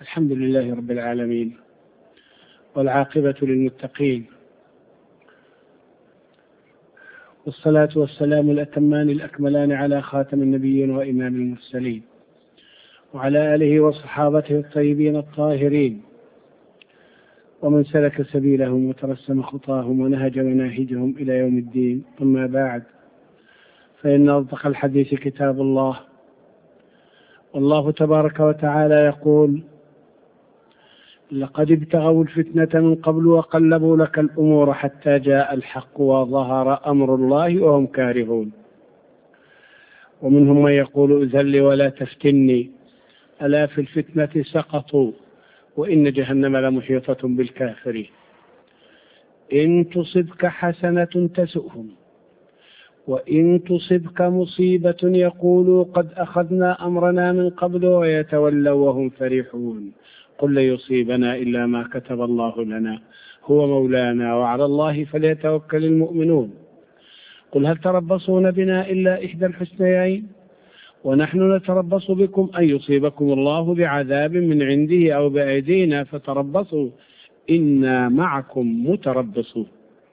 الحمد لله رب العالمين، والعاقبة للمتقين، والصلاة والسلام الأتمان الأكملان على خاتم النبيين وإمام المرسلين، وعلى آله وصحابته الطيبين الطاهرين، ومن سلك سبيلهم وترسم خطاهم ونهج مناهجهم إلى يوم الدين. أما بعد، فإن أصدق الحديث كتاب الله، والله تبارك وتعالى يقول: لقد ابتغوا الفتنة من قبل وقلبوا لك الأمور حتى جاء الحق وظهر أمر الله وهم كارهون. ومنهم من يقول: أذل ولا تفتني، ألا في الفتنة سقطوا وإن جهنم لمحيطة بالكافرين. إن تصبك حسنة تسؤهم، وإن تصبك مصيبة يقولوا قد أخذنا أمرنا من قبل ويتولوا وهم فرحون. قل لن يصيبنا إلا ما كتب الله لنا هو مولانا وعلى الله فليتوكل المؤمنون. قل هل تربصون بنا إلا إحدى الحسنيين ونحن نتربص بكم أن يصيبكم الله بعذاب من عنده أو بأيدينا فتربصوا إنا معكم متربصون.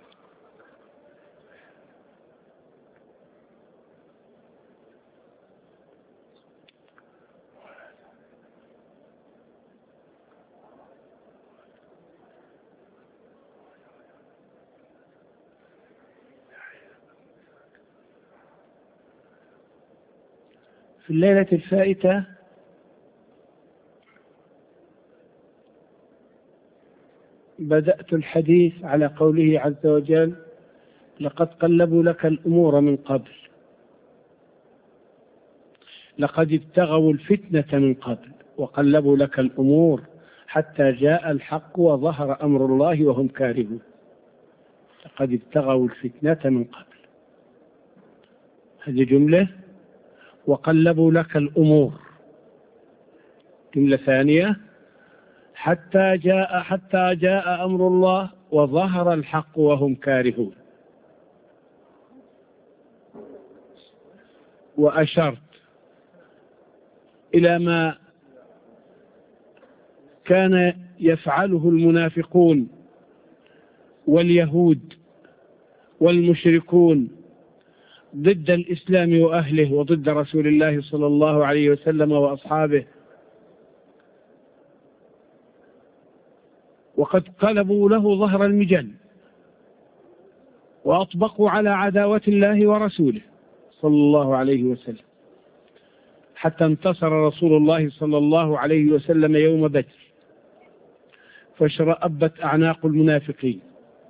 في الليلة الفائتة بدأت الحديث على قوله عز وجل: لقد قلبوا لك الأمور من قبل، لقد ابتغوا الفتنة من قبل وقلبوا لك الأمور حتى جاء الحق وظهر أمر الله وهم كارهون. لقد ابتغوا الفتنة من قبل، هذه جملة. وقلبوا لك الأمور جملة ثانية. حتى جاء أمر الله وظهر الحق وهم كارهون. وأشرت إلى ما كان يفعله المنافقون واليهود والمشركون ضد الإسلام وأهله وضد رسول الله صلى الله عليه وسلم وأصحابه، وقد قلبوا له ظهر المجن وأطبقوا على عداوة الله ورسوله صلى الله عليه وسلم، حتى انتصر رسول الله صلى الله عليه وسلم يوم بدر، فاشرأبت أعناق المنافقين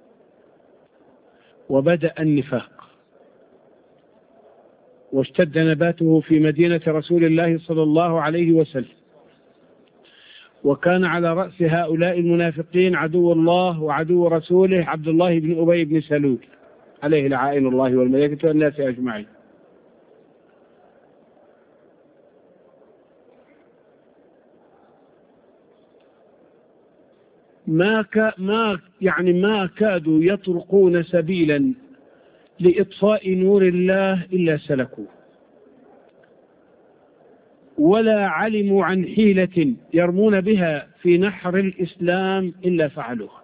وبدأ النفاق، واشتد نباته في مدينة رسول الله صلى الله عليه وسلم. وكان على رأس هؤلاء المنافقين عدو الله وعدو رسوله عبد الله بن أبي بن سلول عليه لعائن الله والملائكة والناس أجمعين. ما كادوا يطرقون سبيلا لإطفاء نور الله إلا سلكوه، ولا علموا عن حيلة يرمون بها في نحر الإسلام إلا فعلوها.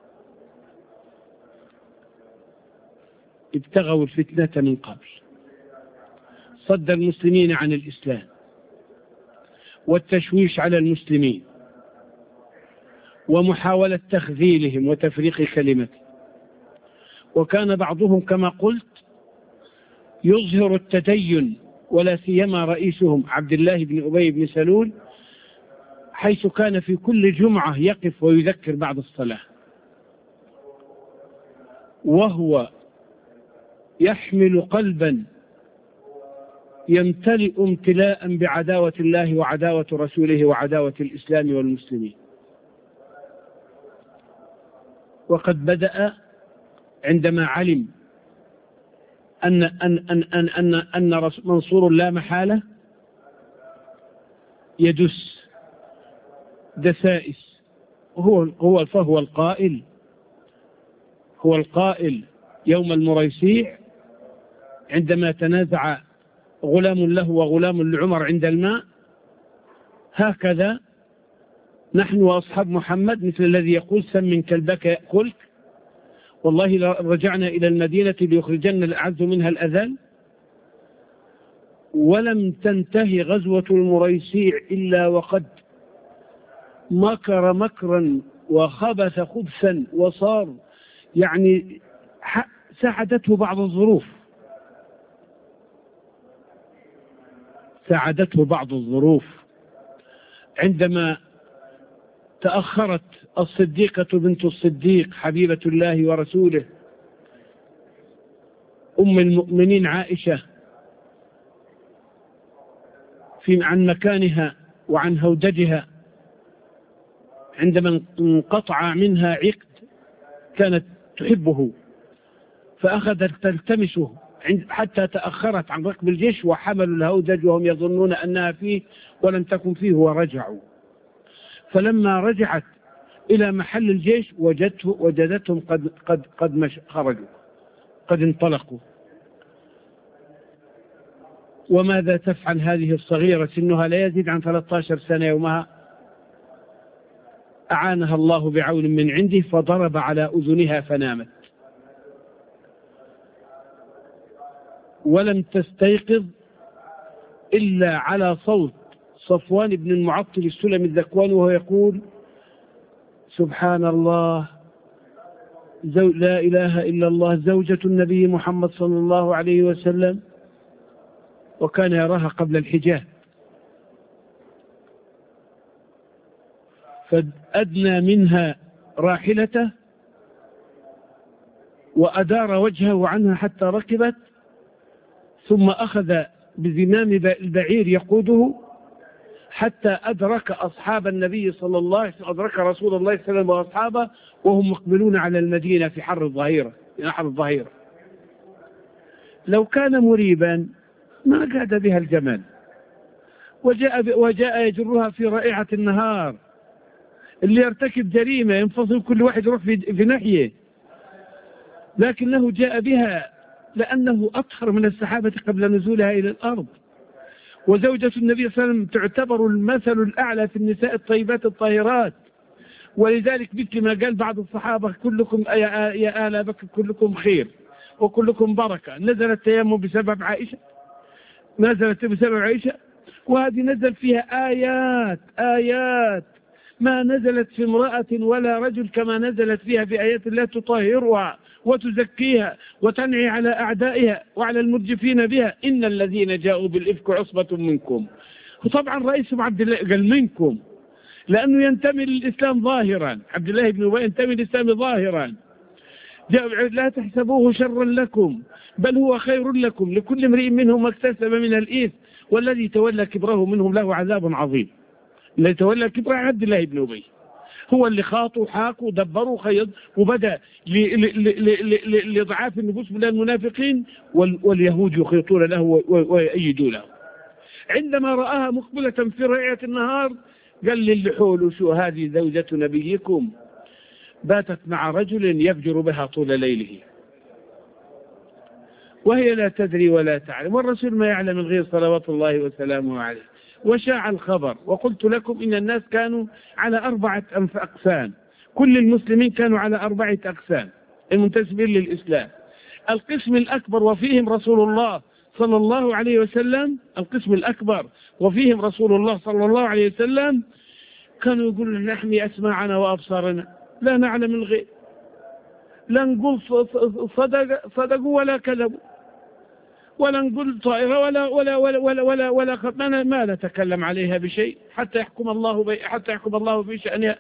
ابتغوا الفتنة من قبل، صد المسلمين عن الإسلام والتشويش على المسلمين ومحاولة تخذيلهم وتفريق كلمته. وكان بعضهم كما قلت يظهر التدين، ولا سيما رئيسهم عبد الله بن أبي بن سلول، حيث كان في كل جمعة يقف ويذكر بعد الصلاة وهو يحمل قلبا يمتلئ امتلاء بعداوة الله وعداوة رسوله وعداوة الإسلام والمسلمين. وقد بدأ عندما علم أن منصور لا محالة يدس دسائس. فهو القائل يوم المريسيع عندما تنازع غلام له وغلام لعمر عند الماء: هكذا نحن وأصحاب محمد مثل الذي يقول سمن كلبك يأكلك، والله رجعنا إلى المدينة ليخرجن الأعز منها الأذل. ولم تنتهي غزوة المريسيع إلا وقد مكر مكرا وخبث خبثا، وصار يعني ساعدته بعض الظروف، ساعدته بعض الظروف عندما تأخرت الصديقة بنت الصديق حبيبة الله ورسوله أم المؤمنين عائشة عن مكانها وعن هودجها، عندما انقطع منها عقد كانت تحبه فأخذت تلتمسه حتى تأخرت عن ركب الجيش، وحملوا الهودج وهم يظنون أنها فيه ولم تكن فيه ورجعوا. فلما رجعت إلى محل الجيش وجدتهم قد خرجوا، قد انطلقوا. وماذا تفعل هذه الصغيرة سنها لا يزيد عن 13 سنة يومها؟ أعانها الله بعون من عنده فضرب على أذنها فنامت، ولم تستيقظ إلا على صوت صفوان بن المعطل السلمي الذكوان وهو يقول سبحان الله لا إله إلا الله زوجة النبي محمد صلى الله عليه وسلم، وكان يراها قبل الحجاب. فأدنى منها راحلته وأدار وجهه عنها حتى ركبت، ثم أخذ بزمام البعير يقوده حتى أدرك أصحاب النبي صلى الله عليه وسلم، أدرك رسول الله صلى الله عليه وسلم وأصحابه وهم مقبلون على المدينة في حر الظهيرة، في نحر الظهيرة. لو كان مريبا ما قعد بها الجمال وجاء يجرها في رائعة النهار. اللي يرتكب جريمة ينفصل كل واحد يروح في ناحية، لكنه جاء بها لأنه أطهر من السحابة قبل نزولها إلى الأرض. وزوجة النبي صلى الله عليه وسلم تعتبر المثل الأعلى في النساء الطيبات الطاهرات، ولذلك مثل ما قال بعض الصحابة كلكم يا آل بكر كلكم خير وكلكم بركة. نزل التيمم بسبب عائشة، نزلت بسبب عائشة، وهذه نزل فيها آيات ما نزلت في امرأة ولا رجل كما نزلت فيها في آيات الله تطهرها وتزكيها وتنعي على أعدائها وعلى المرجفين بها. إن الذين جاءوا بالإفك عصبة منكم. وطبعا رئيسهم عبد الله قال منكم لأنه ينتمي للإسلام ظاهرا، عبد الله بن أبي ينتمي للإسلام ظاهرا. لا تحسبوه شرا لكم بل هو خير لكم، لكل امرئ منهم ما اكتسب من الإثم والذي تولى كبره منهم له عذاب عظيم. اللي تولى كبره عبد الله بن أبي، هو اللي خاطوا حاكوا دبروا خيض، وبدأ لضعاف النفوس من المنافقين واليهود يخيطون له ويأيدون له. عندما رآها مقبلة في رائعة النهار قال للحول شو هذه زوجة نبيكم باتت مع رجل يفجر بها طول ليله وهي لا تدري ولا تعلم، والرسول ما يعلم الغيب صلوات الله وسلامه عليه. وشاع الخبر. وقلت لكم إن الناس كانوا على 4 أقسام، كل المسلمين كانوا على 4 أقسام المنتسبين للإسلام. القسم الأكبر وفيهم رسول الله صلى الله عليه وسلم، القسم الأكبر وفيهم رسول الله صلى الله عليه وسلم كانوا يقولون نحمي أسماعنا وأبصارنا لا نعلم الغيب، لا نقول صدقوا ولا كذبوا، ولا نقول طائرة ولا ما نتكلم عليها بشيء حتى يحكم الله في شأنها.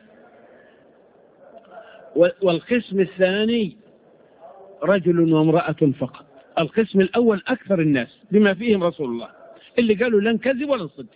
والقسم الثاني رجل وامرأة فقط. القسم الأول أكثر الناس بما فيهم رسول الله اللي قالوا لن كذب ولا نصدق.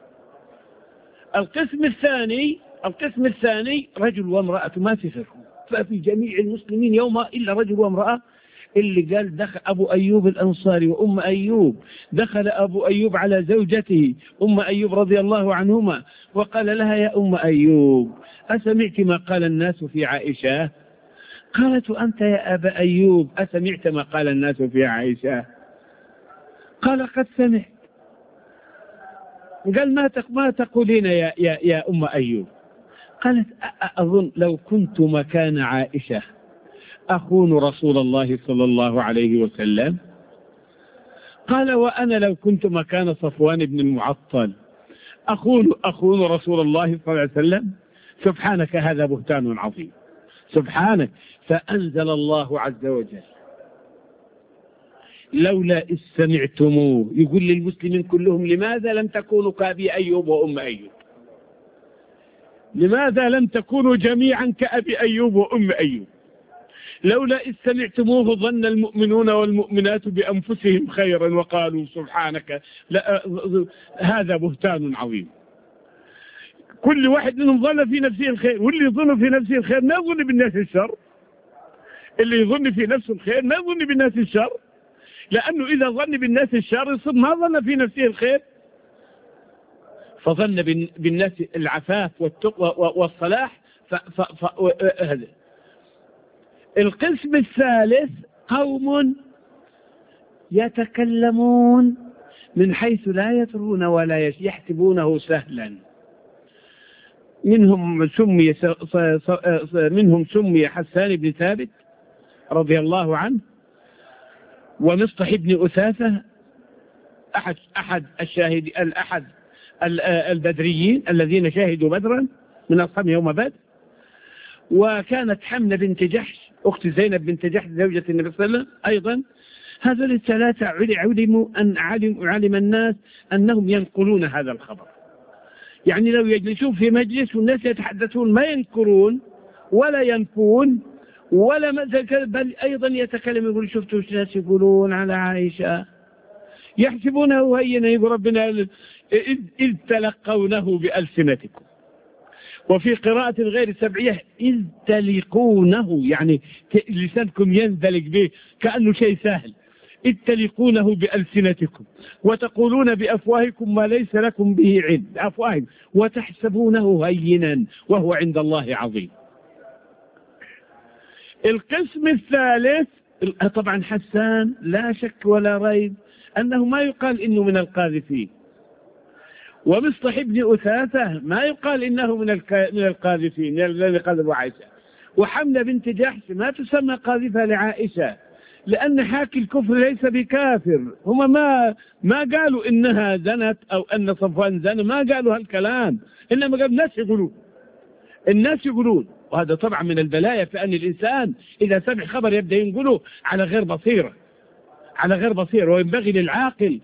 القسم الثاني رجل وامرأة ما في فرق، ففي جميع المسلمين يوم إلا رجل وامرأة اللي قال دخل أبو أيوب الأنصاري وأم أيوب، دخل أبو أيوب على زوجته أم أيوب رضي الله عنهما وقال لها يا أم أيوب أسمعت ما قال الناس في عائشة؟ قالت أنت يا أبا أيوب أسمعت ما قال الناس في عائشة؟ قال قد سمعت. قال ما تقولين يا أم أيوب؟ قالت أظن لو كنت مكان عائشة أخون رسول الله صلى الله عليه وسلم. قال وأنا لو كنت مكان صفوان بن المعطل أخون رسول الله صلى الله عليه وسلم. سبحانك هذا بهتان عظيم، سبحانك. فأنزل الله عز وجل لولا إذ سمعتموه، يقول للمسلمين كلهم لماذا لم تكونوا كأبي أيوب وأم أيوب؟ لماذا لم تكونوا جميعا كأبي أيوب وأم أيوب؟ لولا إذ سمعتموه ظن المؤمنون والمؤمنات بأنفسهم خيرا وقالوا سبحانك هذا بهتان عظيم. كل واحد منهم ظن في نفسه الخير، واللي يظن في نفسه الخير ما يظن بالناس الشر. اللي يظن في نفسه الخير ما يظن بالناس الشر، لأنه إذا ظن بالناس الشر يصير ما ظن في نفسه الخير. فظن بالناس العفاف والتقوى والصلاح. القسم الثالث قوم يتكلمون من حيث لا يدرون ولا يحسبونه سهلا. منهم سمي حسان بن ثابت رضي الله عنه، ومصطح بن أثاثة أحد البدريين الذين شاهدوا بدرا من أصحاب يوم بدر. وكانت حمنة بنت جحش أخت زينب بنت جحش زوجة النبي صلى الله عليه وسلم أيضا. هذول الثلاثة علم الناس أنهم ينقلون هذا الخبر. يعني لو يجلسون في مجلس والناس يتحدثون ما ينكرون ولا ينفون ولا بل أيضا يتكلم، يقول شفتوا الناس يقولون على عائشة، يحسبونه هينا. يقول ربنا إذ تلقونه بألسنتكم. وفي قراءة غير سبعية إذ تلقونه، يعني لسانكم يندلق به كأنه شيء سهل. إذ تلقونه بألسنتكم وتقولون بأفواهكم ما ليس لكم به علم، بأفواهكم، وتحسبونه هينا وهو عند الله عظيم. القسم الثالث طبعا حسان لا شك ولا ريب أنه ما يقال إنه من القاذفين، ومصطح بن أثاثة ما يقال إنه من القاذفين الذين قذفوا عائشة، وحمنة بنت جحش ما تسمى قاذفة لعائشة، لأن حاكي الكفر ليس بكافر. هم ما قالوا إنها زنت أو أن صفوان زن، ما قالوا هالكلام، إنما قالوا الناس يقولون. وهذا طبعا من البلايا في أن الإنسان إذا سمع خبر يبدأ ينقله على غير بصيرة. وينبغي للعاقل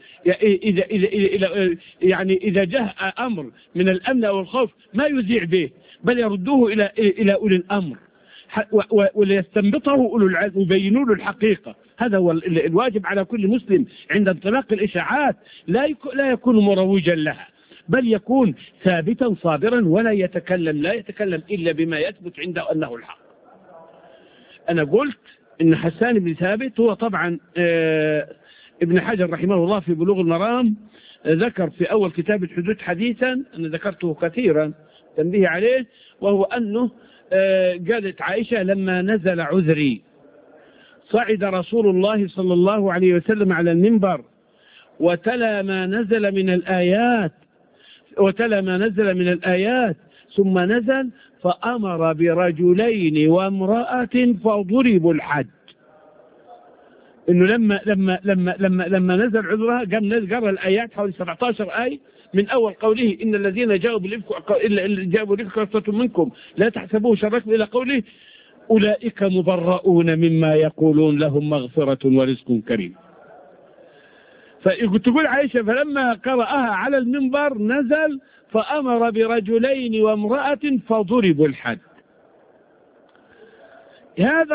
إذا جاء أمر من الأمن أو الخوف ما يذيع به، بل يردوه إلى أولي الأمر وليستنبطه أولو العلم ويبينوا له الحقيقة. هذا هو الواجب على كل مسلم عند انطلاق الإشاعات، لا يكون مروجا لها، بل يكون ثابتا صابرا ولا يتكلم إلا بما يثبت عنده أنه الحق. أنا قلت إن حسان بن ثابت هو طبعا ابن حجر رحمه الله في بلوغ المرام ذكر في أول كتاب الحدود حديثا، أنا ذكرته كثيرا تنبيه عليه، وهو أنه قالت عائشة لما نزل عذري صعد رسول الله صلى الله عليه وسلم على المنبر وتلا ما نزل من الآيات ثم نزل فأمر برجلين وامرأة فضربوا الحد. إنه لما نزل عذرها قام قرأ الآيات حوالي 17 آية من أول قوله إن الذين جاءوا بالإفك عصبة منكم لا تحسبوه شر لكم إلى قوله أولئك مبرؤون مما يقولون لهم مغفرة ورزق كريم. فتقول عائشة فلما قرأها على المنبر نزل فأمر برجلين وامرأة فضربوا الحد. هذا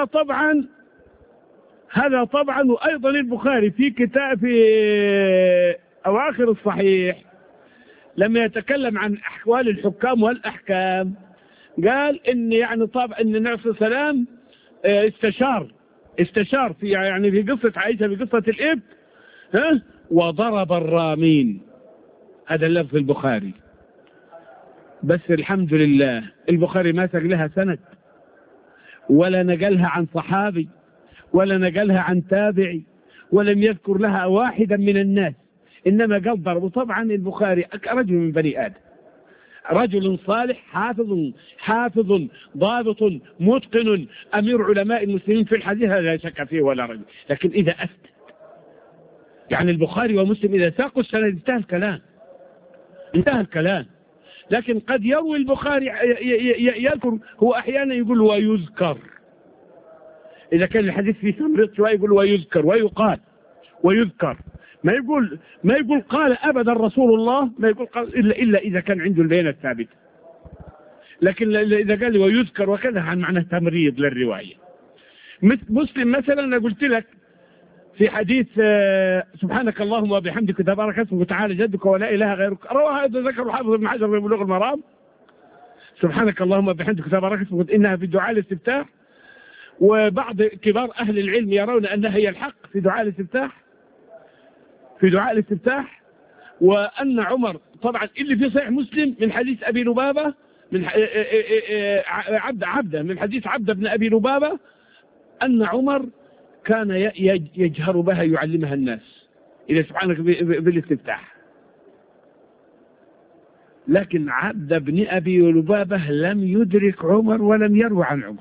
طبعا وأيضا البخاري في كتاب في أواخر الصحيح لما يتكلم عن أحوال الحكام والأحكام قال إن يعني طبعا إن النبي صلى الله عليه وسلم استشار في قصة عائشة، في قصة الإبك وضرب الرامين. هذا اللفظ البخاري، بس الحمد لله البخاري ما ساق لها سند ولا نقلها عن صحابي ولا نقلها عن تابعي ولم يذكر لها واحدا من الناس، إنما قال ضرب. طبعا البخاري رجل من بني آدم، رجل صالح حافظ ضابط متقن أمير علماء المسلمين في الحديث، هذا لا شك فيه ولا ريب. لكن إذا أفتى يعني البخاري ومسلم إذا ساقوا السند انتهى الكلام. لكن قد يروي البخاري يذكر، هو أحيانا يقول ويذكر، إذا كان الحديث فيه تمريض شوية يقول ويذكر ويقال ويذكر، ما يقول قال أبدا رسول الله، ما يقول قال إلا إذا كان عنده البينة الثابتة. لكن إذا قال لي ويذكر وكذا عن معنى تمريض للرواية. مسلم مثلا أنا قلت لك في حديث سبحانك اللهم وبحمدك تبارك اسمك وتعالى جدك ولا إله غيرك، رواه هذا ذكر الحافظ ابن حجر في بلوغ المرام. سبحانك اللهم وبحمدك تبارك اسمك إنها في دعاء الاستفتاح، وبعض كبار أهل العلم يرون أنها هي الحق في دعاء الاستفتاح. وأن عمر طبعا اللي في صحيح مسلم من حديث أبي لبابة من عبده من حديث عبده بن أبي لبابة أن عمر كان يجهر بها يعلمها الناس إلى سبحانك بالاستفتاح. لكن عبد بن أبي لبابة لم يدرك عمر ولم يروى عن عمر،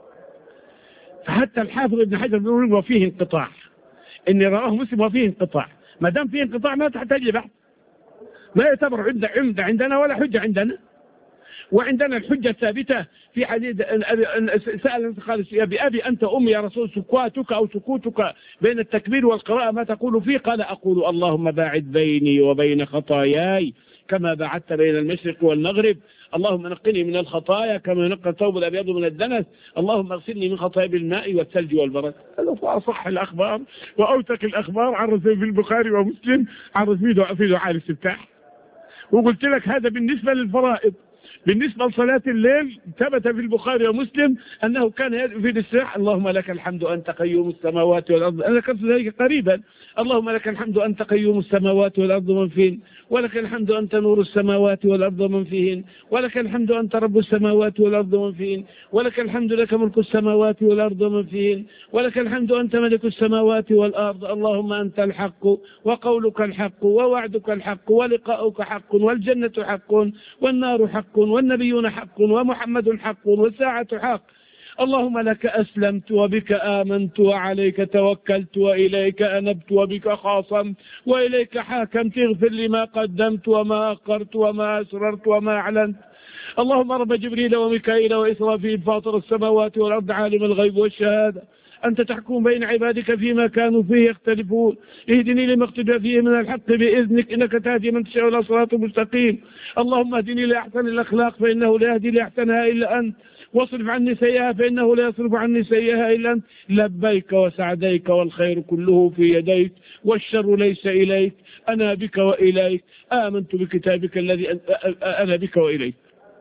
فحتى الحافظ ابن حجر بيقول وفيه انقطاع، إن رواه مسلم وفيه انقطاع. ما دام فيه انقطاع ما تحتاج لبحث، ما يعتبر عمدة عندنا ولا حجة عندنا. وعندنا الحجة الثابتة في حديث سأل قال يا بأبي أنت أمي يا رسول، سكواتك أو سكوتك بين التكبير والقراءة ما تقول فيه؟ قال أقول اللهم باعد بيني وبين خطاياي كما باعدت بين المشرق والمغرب، اللهم نقني من الخطايا كما ينقى الثوب الأبيض من الدنس، اللهم اغسلني من خطاياي بالماء والثلج والبرد. هذا أصح الأخبار وأوثق الأخبار عن رسول في البخاري ومسلم عن رسول في دعاء الاستفتاح. وقلت لك هذا بالنسبة للفرائض. بالنسبة لصلاة الليل ثبت في البخاري ومسلم أنه كان يدعو في الاستراحة اللهم لك الحمد أنت قيوم السماوات والأرض، أنا ذكرت ذلك قريبا، اللهم لك الحمد أنت قيوم السماوات والأرض ومن فيهن، ولك الحمد أنت نور السماوات والأرض ومن فيهن، ولك الحمد أنت رب السماوات والأرض ومن فيهن، ولك الحمد لك ملك السماوات والأرض ومن فيهن، ولك الحمد أنت ملك السماوات والأرض، اللهم أنت الحق وقولك الحق ووعدك الحق ولقاؤك حق والجنة حق والنار حق والنبيون حق ومحمد حق والساعة حق، اللهم لك أسلمت وبك آمنت وعليك توكلت وإليك أنبت وبك خاصمت وإليك حاكمت، اغفر لي ما قدمت وما أخرت وما أسررت وما أعلنت، اللهم رب جبريل وميكائيل وإسرافيل فاطر السماوات والأرض عالم الغيب والشهادة أنت تحكم بين عبادك فيما كانوا فيه يختلفون، اهدني لما اختلف فيه من الحق بإذنك إنك تهدي من تشاء إلى صراط مستقيم، اللهم اهدني لأحسن الأخلاق فإنه لا يهدي لأحسنها إلا أنت، واصرف عني سيئها فإنه لا يصرف عني سيئها إلا أنت، لبيك وسعديك والخير كله في يديك والشر ليس إليك، أنا بك وإليك، آمنت بكتابك الذي أنا بك وإليك.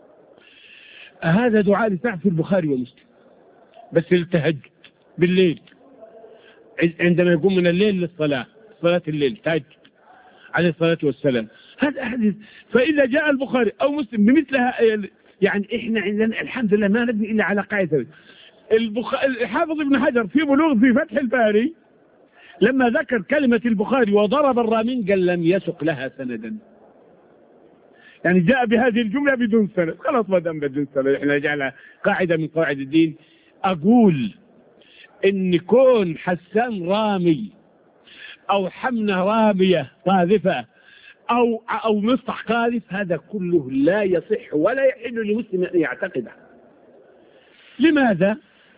هذا دعاء لسعد في البخاري ومسلم، بس التهجد بالليل عندما يقوم من الليل للصلاة، صلاة الليل تهجد عليه الصلاة والسلام. هذا حديث. فإذا جاء البخاري أو مسلم بمثلها يعني إحنا عندنا الحمد لله ما نبني إلا على قاعدة. الحافظ ابن حجر في بلوغ في فتح الباري لما ذكر كلمة البخاري وضرب الرامين قال لم يسق لها سندا، يعني جاء بهذه الجملة بدون سند، خلاص ما دام بدون سند إحنا جعلها قاعدة من قواعد الدين. أقول إن كون حسان رامي أو حمنة رامية قاذفة أو مصطح قاذف هذا كله لا يصح ولا يحل لمسلم أن يعتقده. لماذا؟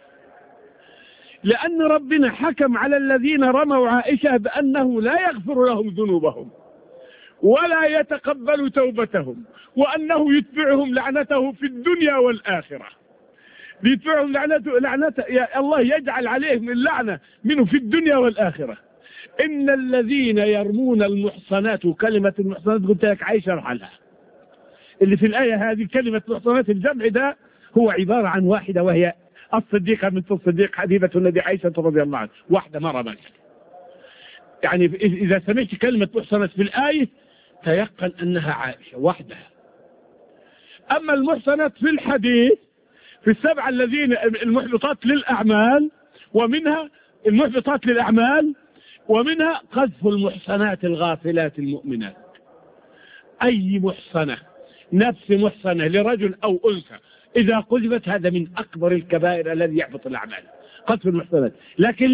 لأن ربنا حكم على الذين رموا عائشة بأنه لا يغفر لهم ذنوبهم ولا يتقبل توبتهم، وأنه يتبعهم لعنته في الدنيا والآخرة. يتبعهم لعنته يا الله يجعل عليهم اللعنة منه في الدنيا والآخرة. إن الذين يرمون المحصنات، وكلمة المحصنات قلت لك عايش ارحلها، اللي في الآية هذه كلمة المحصنات الجمع ده هو عبارة عن واحدة وهي الصديقة بنت الصديق حبيبة النبي عائشة رضي الله عنها، واحدة ما رمت. يعني إذا سمعت كلمة محصنات في الآية تيقن أنها عائشة وحدها. أما المحصنات في الحديث في السبعة الذين المحبطات للأعمال، ومنها المحبطات للأعمال ومنها قذف المحصنات الغافلات المؤمنات. أي محصنة نفس محصنة لرجل أو أنثى إذا قذفت هذا من أكبر الكبائر الذي يحبط الأعمال، قذف المحصنات. لكن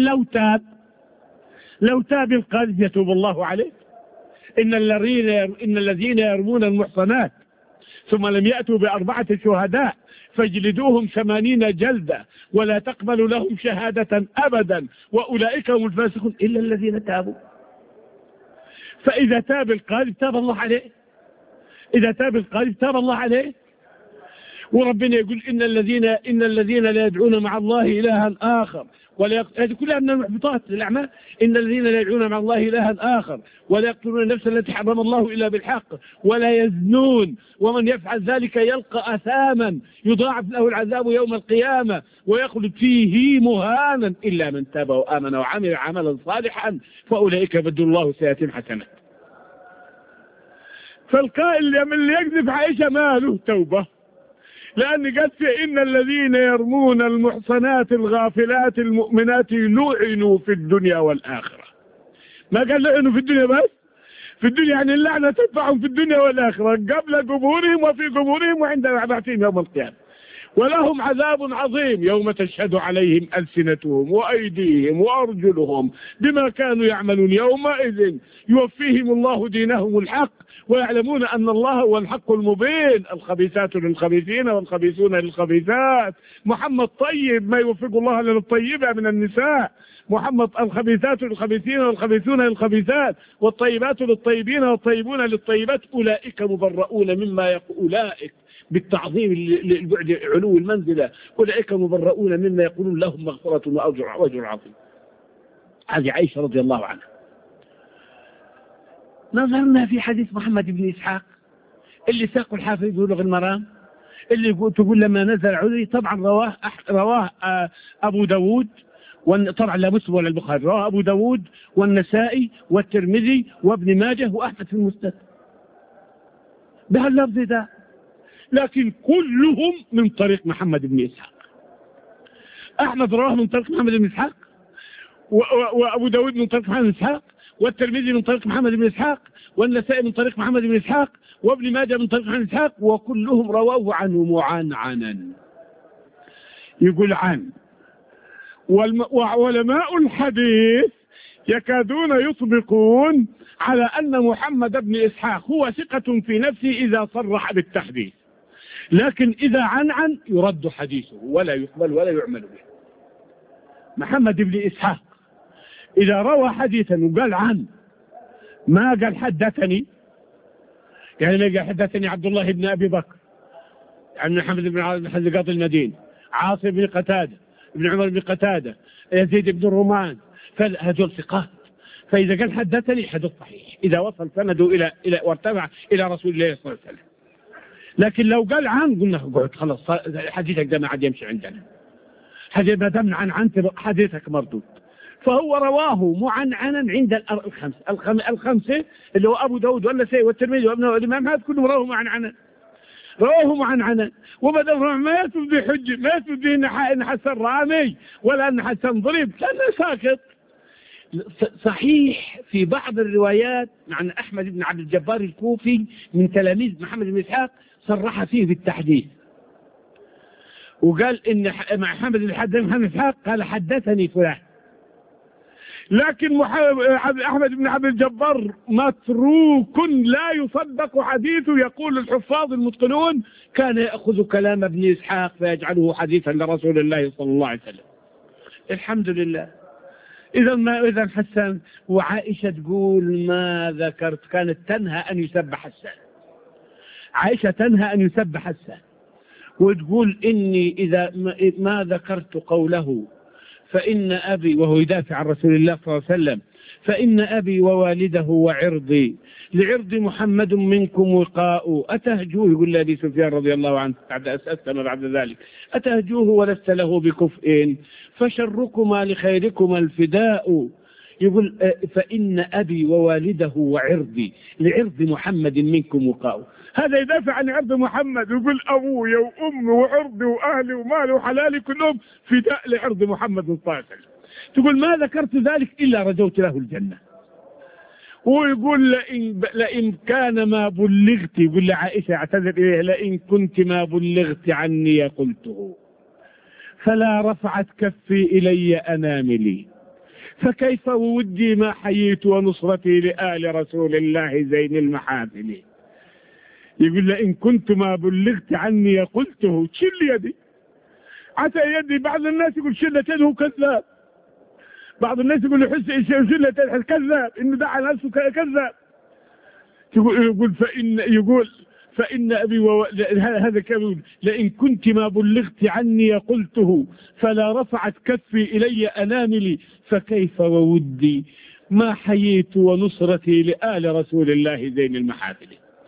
لو تاب القاذف يتوب الله عليه. إن الذين يرمون المحصنات ثم لم يأتوا ب4 شهداء فاجلدوهم 80 جلدة ولا تقبلوا لهم شهادة أبدا وأولئك هم الفاسقون إلا الذين تابوا. فإذا تاب القاذف تاب الله عليه، إذا تاب القاذف تاب الله عليه. وربنا يقول إن الذين لا يدعون مع الله إلها آخر هذه كلها من المحبطات للأعمال. إن الذين لا يدعون مع الله إلها آخر ولا يقتلون النفس التي حرم الله إلا بالحق ولا يزنون ومن يفعل ذلك يلقى أثاما يضاعف له العذاب يوم القيامة ويخلد فيه مهانا إلا من تاب وآمن وعمل عملا صالحا فأولئك يبدل الله سيئاتهم حسنات. فالقائل من اللي يكذب عائشة ما له توبة، لأن قد إن الذين يرمون المحصنات الغافلات المؤمنات لعنوا في الدنيا والآخرة. ما قال لعنوا في الدنيا بس، في الدنيا يعني اللعنة تدفعهم في الدنيا والآخرة قبل قبورهم وفي قبورهم وعند بعثهم يوم القيامة. ولهم عذاب عظيم يوم تشهد عليهم ألسنتهم وأيديهم وأرجلهم بما كانوا يعملون يومئذ يوفيهم الله دينهم الحق ويعلمون أن الله هو الحق المبين. الخبيثات للخبيثين والخبيثون للخبيثات. محمد طيب ما يوفق الله للطيبة من النساء. محمد الخبيثات للخبيثين والخبيثون للخبيثات والطيبات للطيبين والطيبون للطيبات أولئك مبرؤون مما أولئك بالتعظيم للبعد علو المنزلة أولئك مبرؤون مما يقولون لهم مغفرة وأجر عظيم. هذه عائشة رضي الله عنها. نظرنا في حديث محمد بن إسحاق اللي ساق الحافظ بلوغ المرام اللي تقول لما نزل عذري. طبعا رواه أبو داود طبعا لا مسلم ولا البخاري، رواه أبو داود والنسائي والترمذي وابن ماجه وأحمد في المسند بهاللفظ ده، لكن كلهم من طريق محمد بن إسحاق. أحمد رواه من طريق محمد بن إسحاق وأبو داود من طريق محمد بن إسحاق والترمذي من طريق محمد بن إسحاق والنسائي من طريق محمد بن إسحاق وابن ماجه من طريق محمد بن إسحاق وكلهم رواه عنه معنعنا. يقول عن وعلماء الحديث يكادون يطبقون على أن محمد بن إسحاق هو ثقة في نفسه إذا صرح بالتحديث، لكن إذا عنعن يرد حديثه ولا يقبل ولا يعمل به. محمد بن إسحاق إذا روى حديثا وقال عن ما قال حدثني، يعني ما قال حدثني عبد الله بن أبي بكر عن محمد بن حزم قاضي المدينة عاصم بن قتادة ابن عمر بن قتادة يزيد بن الرومان فهذول ثقات. فإذا قال حدثني حدث صحيح إذا وصل سنده إلى وارتفع إلى رسول الله صلى الله عليه وسلم. لكن لو قال عن قلنا اقعد خلاص حديثك ده ما عاد يمشي عندنا، حديث ما دام عن حديثك مردود. فهو رواه معنعنا عند الخمسة اللي هو أبو داود والنسائي والترمذي وابن الإمام، هذا كله رواه معنعنا، رواه معنعنا. وبدأ ما يثبت به حجة، ما يثبت به إن حسن رامي ولا إن حسن ضرب، كان ساكت. صحيح في بعض الروايات عن أحمد بن عبد الجبار الكوفي من تلاميذ محمد بن إسحاق صرح فيه بالتحديث وقال إن محمد بن إسحاق قال حدثني فلان. لكن أحمد بن عبد الجبار متروك لا يصدق حديثه. يقول الحفاظ المتقنون كان يأخذ كلام ابن إسحاق فيجعله حديثا لرسول الله صلى الله عليه وسلم. الحمد لله. إذا حسن وعائشة تقول ما ذكرت، كانت تنهى أن يسب حسان. عائشة تنهى أن يسب حسان وتقول إني إذا ما ذكرت قوله فإن أبي، وهو يدافع عن رسول الله صلى الله عليه وسلم، فإن أبي ووالده وعرضي لعرض محمد منكم وقاء أتهجوه. يقول لأبي سفيان رضي الله عنه أسلم بعد ذلك أتهجوه ولست له بكفء فشركما لخيركما الفداء. يقول فإن أبي ووالده وعرضي لعرض محمد منكم وقاء. هذا يدافع عن عرض محمد ويقول أبوي وأمي وعرضي وأهلي ومالي وحلالي كلهم فداء لعرض محمد صلى الله عليه وسلم. تقول ما ذكرت ذلك إلا رجوت له الجنة. ويقول لئن كان ما بلغت، يقول لعائشة اعتذر إليه، لئن كنت ما بلغت عني قلته فلا رفعت كفي إلي أناملي، فكيف ودي ما حييت ونصرتي لآل رسول الله زين المحافل. يقول لئن كنت ما بلغت عني قلته، شل يدي، عسى يدي. بعض الناس يقول شلة يده كذاب، بعض الناس يقول له حس شلة يده كذاب، إنه دعا نفسه كذاب. يقول فإن أبي هذا كذب، لئن كنت ما بلغت عني قلته فلا رفعت كفي إلي أناملي، فكيف وودي ما حييت ونصرتي لآل رسول الله زين المحافل.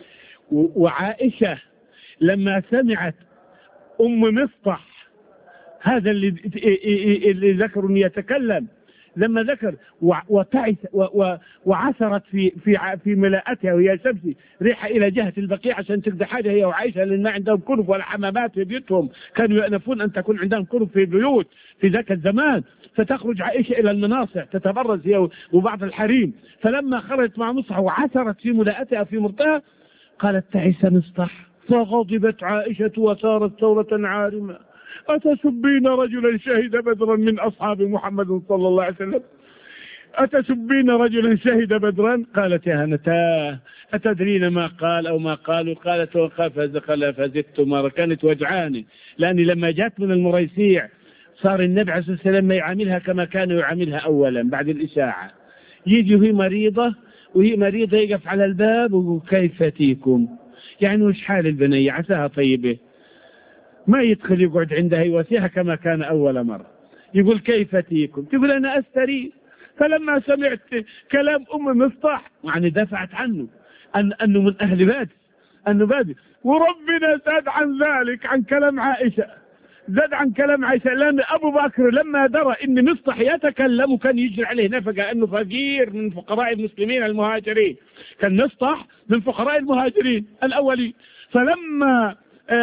وعائشة لما سمعت أم مصطح هذا اللي ذكر يتكلم، لما ذكر وتعس وعثرت في ملاءتها وهي تمشي ريحة إلى جهة البقيع عشان تقضي حاجة هي وعائشة، لأن ما عندهم كرف ولا حمامات في بيوتهم، كانوا يأنفون أن تكون عندهم كرف في البيوت في ذاك الزمان. فتخرج عائشة إلى المناصع تتبرز هي وبعض الحريم، فلما خرجت مع مصطح وعثرت في ملاءتها في مرتها قالت تعس مصطح، فغضبت عائشة وثارت ثورة عارمة، أتسبين رجلا شهد بدرا من أصحاب محمد صلى الله عليه وسلم؟ أتسبين رجلا شهد بدرا؟ قالت يا هنتاه أتدرين ما قال أو ما قالوا؟ قالت فزدت مرة، كانت وجعاني، لأني لما جات من المريسيع صار النبي عليه الصلاة والسلام ما يعاملها كما كانوا يعاملها أولا بعد الإشاعة. يجي وهي مريضة يقف على الباب وكيف تيكم، يعني وش حال البنية عساها طيبة، ما يدخل يقعد عندها يواسيها كما كان أول مرة. يقول كيف تيكم، تقول أنا أستري. فلما سمعت كلام أم مصطح يعني دفعت عنه أنه من أهل بادي، أنه بادي، وربنا زاد عن ذلك عن كلام عائشة، زاد عن كلام عائشة، لأن أبو بكر لما درى إن مصطح يتكلم وكان يجري عليه نفقة أنه فقير من فقراء المسلمين المهاجرين، كان مصطح من فقراء المهاجرين الأولين، فلما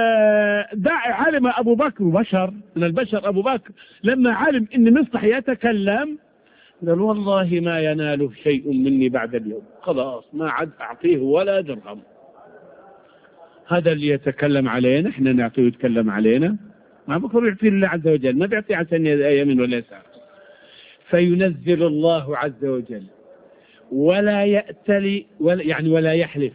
علم أبو بكر بشر من البشر، أبو بكر لما علم إن مصطح يتكلم قال والله ما يناله شيء مني بعد اليوم، خلاص ما عاد أعطيه ولا درهم، هذا اللي يتكلم علينا احنا نعطيه يتكلم علينا، ما بكر يعطي الله عز وجل، ما بيعطي عشان يمين ولا يسار. فينزل الله عز وجل ولا يأتلي ولا يحلف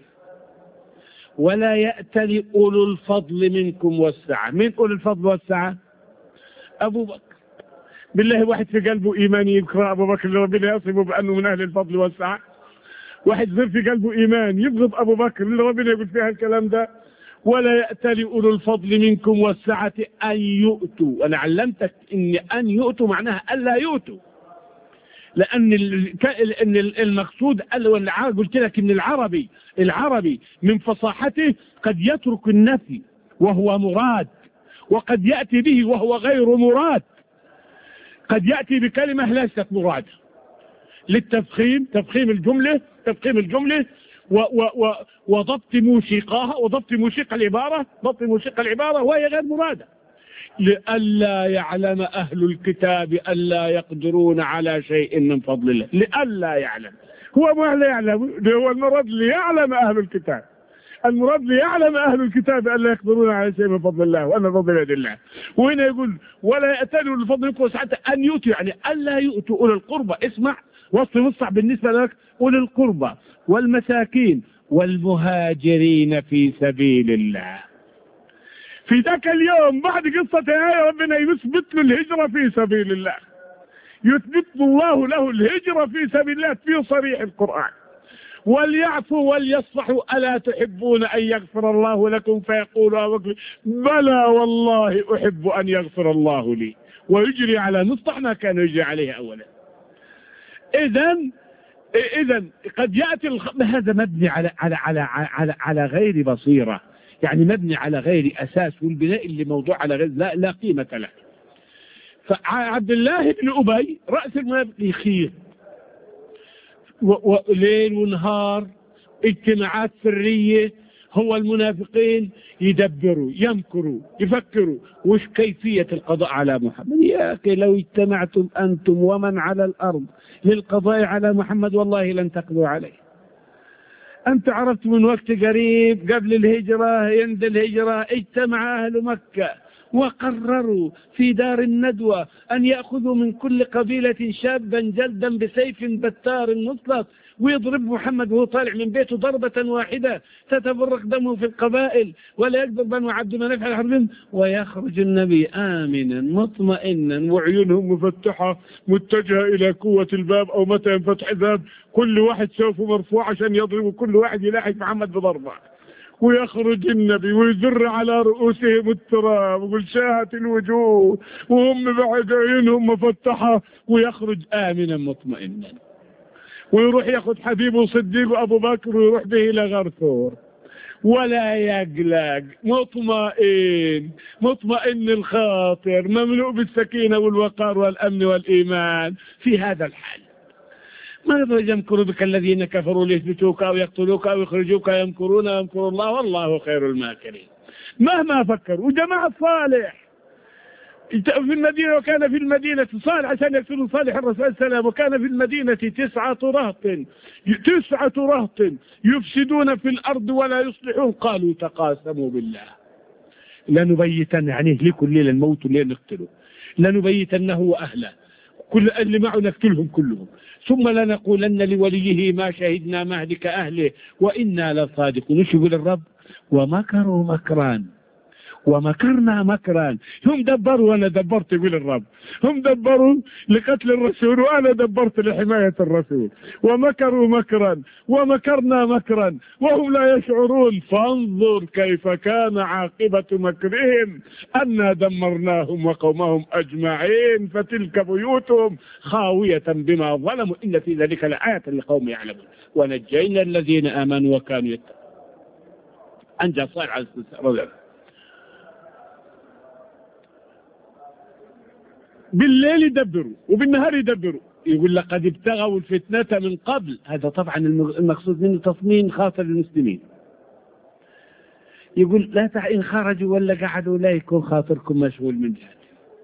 ولا يأتلي أولو الفضل منكم والسعة. من أولو الفضل والسعة؟ أبو بكر. بالله واحد في قلبه إيمان يذكر أبو بكر اللي ربنا يصفه بأنه من أهل الفضل والسعة؟ واحد يصير في قلبه إيمان يبغض أبو بكر اللي ربنا يقول فيها الكلام ده؟ ولا يأتلي أولو الفضل منكم والسعة أن يؤتوا. أنا علمتك أن يؤتوا معناها ألا يؤتوا، لأن المقصود قلت لك إن العربي من فصاحته قد يترك النفي وهو مراد، وقد يأتي به وهو غير مراد، قد يأتي بكلمة ليست مرادة للتفخيم، تفخيم الجملة وضبط موسيقاها، وضبط موسيقى العبارة وهي غير مرادة، لئلا يعلم أهل الكتاب ألا يقدرون على شيء من فضل الله. لئلا يعلم، هو ما لا يعلم، هو المراد ليعلم أهل الكتاب، المراد ليعلم أهل الكتاب ألا يقدرون على شيء من فضل الله وأن الفضل بيد الله. وهنا يقول ولا يأتلوا الفضل منكم والسعة أن يؤتوا، يعني ألا يؤتوا أولي القربى. اسمع وصف مصطح بالنسبة لك، أولي القربى والمساكين والمهاجرين في سبيل الله. في ذاك اليوم بعد قصة يا ربنا يثبت له الهجرة في سبيل الله، يثبت الله له الهجرة في سبيل الله في صريح القرآن. وليعفوا وليصفحوا ألا تحبون أن يغفر الله لكم؟ فيقول أبو بكر بلى والله أحب أن يغفر الله لي، ويجري على مصطح ما كان يجري عليه أولا. إذن قد يأتي هذا مبني على غير بصيرة، يعني مبني على غير أساس، والبناء اللي موضوع على غير لا قيمة له. فعبد الله بن أبي رأس المال خير وليل ونهار اجتماعات سرية، هو المنافقين يدبروا يمكروا يفكروا وش كيفية القضاء على محمد. يا أخي لو اجتمعتم أنتم ومن على الأرض للقضاء على محمد والله لن تقضوا عليه، أنت عرفت من وقت قريب قبل الهجرة عند الهجرة اجتمع أهل مكة وقرروا في دار الندوة أن يأخذوا من كل قبيلة شابا جلدا بسيف بتار مسلط ويضرب محمد وهو طالع من بيته ضربة واحدة تتفرق دمه في القبائل ولا يقدر بنو عبد مناف على حربهم، ويخرج النبي آمنا مطمئنا وعيونهم مفتحة متجهة إلى قوة الباب أو متى ينفتح الباب كل واحد سوفه مرفوع عشان يضرب كل واحد يلاحق محمد بضربة، ويخرج النبي ويذر على رؤوسهم التراب ويقول شاهت الوجوه وهم بعد عيونهم مفتحة، ويخرج آمنا مطمئنا ويروح ياخذ حبيبه صديق أبو بكر ويروح به إلى غار ثور ولا يقلق، مطمئن الخاطر مملوء بالسكينة والوقار والأمن والإيمان في هذا الحال. ماذا يمكر بك الذين كفروا ليثبتوك أو يقتلوك أو يخرجوك يمكرون ويمكر الله والله خير الماكرين. مهما فكر. وجماعة صالح في المدينة، وكان في المدينة صالح عشان يقتلوا صالح الرسول السلام، وكان في المدينة 9 رهط يفسدون في الأرض ولا يصلحون قالوا تقاسموا بالله لنبيتن، يعني يهلكوا الليل الموت الليل نقتله، لنبيتنه وأهله كل اللي معه نقتلهم كلهم، ثم لنقولن لوليه ما شهدنا مهلك أهله وإنا لصادقون. ايش يقول الرب؟ ومكروا مكران ومكرنا مكرا. هم دبروا وانا دبرت، يقول الرب، هم دبروا لقتل الرسول وانا دبرت لحماية الرسول. ومكروا مكرا ومكرنا مكرا وهم لا يشعرون فانظر كيف كان عاقبة مكرهم أنا دمرناهم وقومهم أجمعين فتلك بيوتهم خاوية بما ظلموا إن في ذلك لآية لقوم يعلمون ونجينا الذين آمنوا وكانوا يتقون. أنجى صالح عليه السلام بالليل يدبروا وبالنهار يدبروا، يقول لقد ابتغوا الفتنة من قبل. هذا طبعا المقصود منه تصميم خاطر للمسلمين. يقول لا إن خرجوا ولا قعدوا لا يكون خاطركم مشغول من جهة.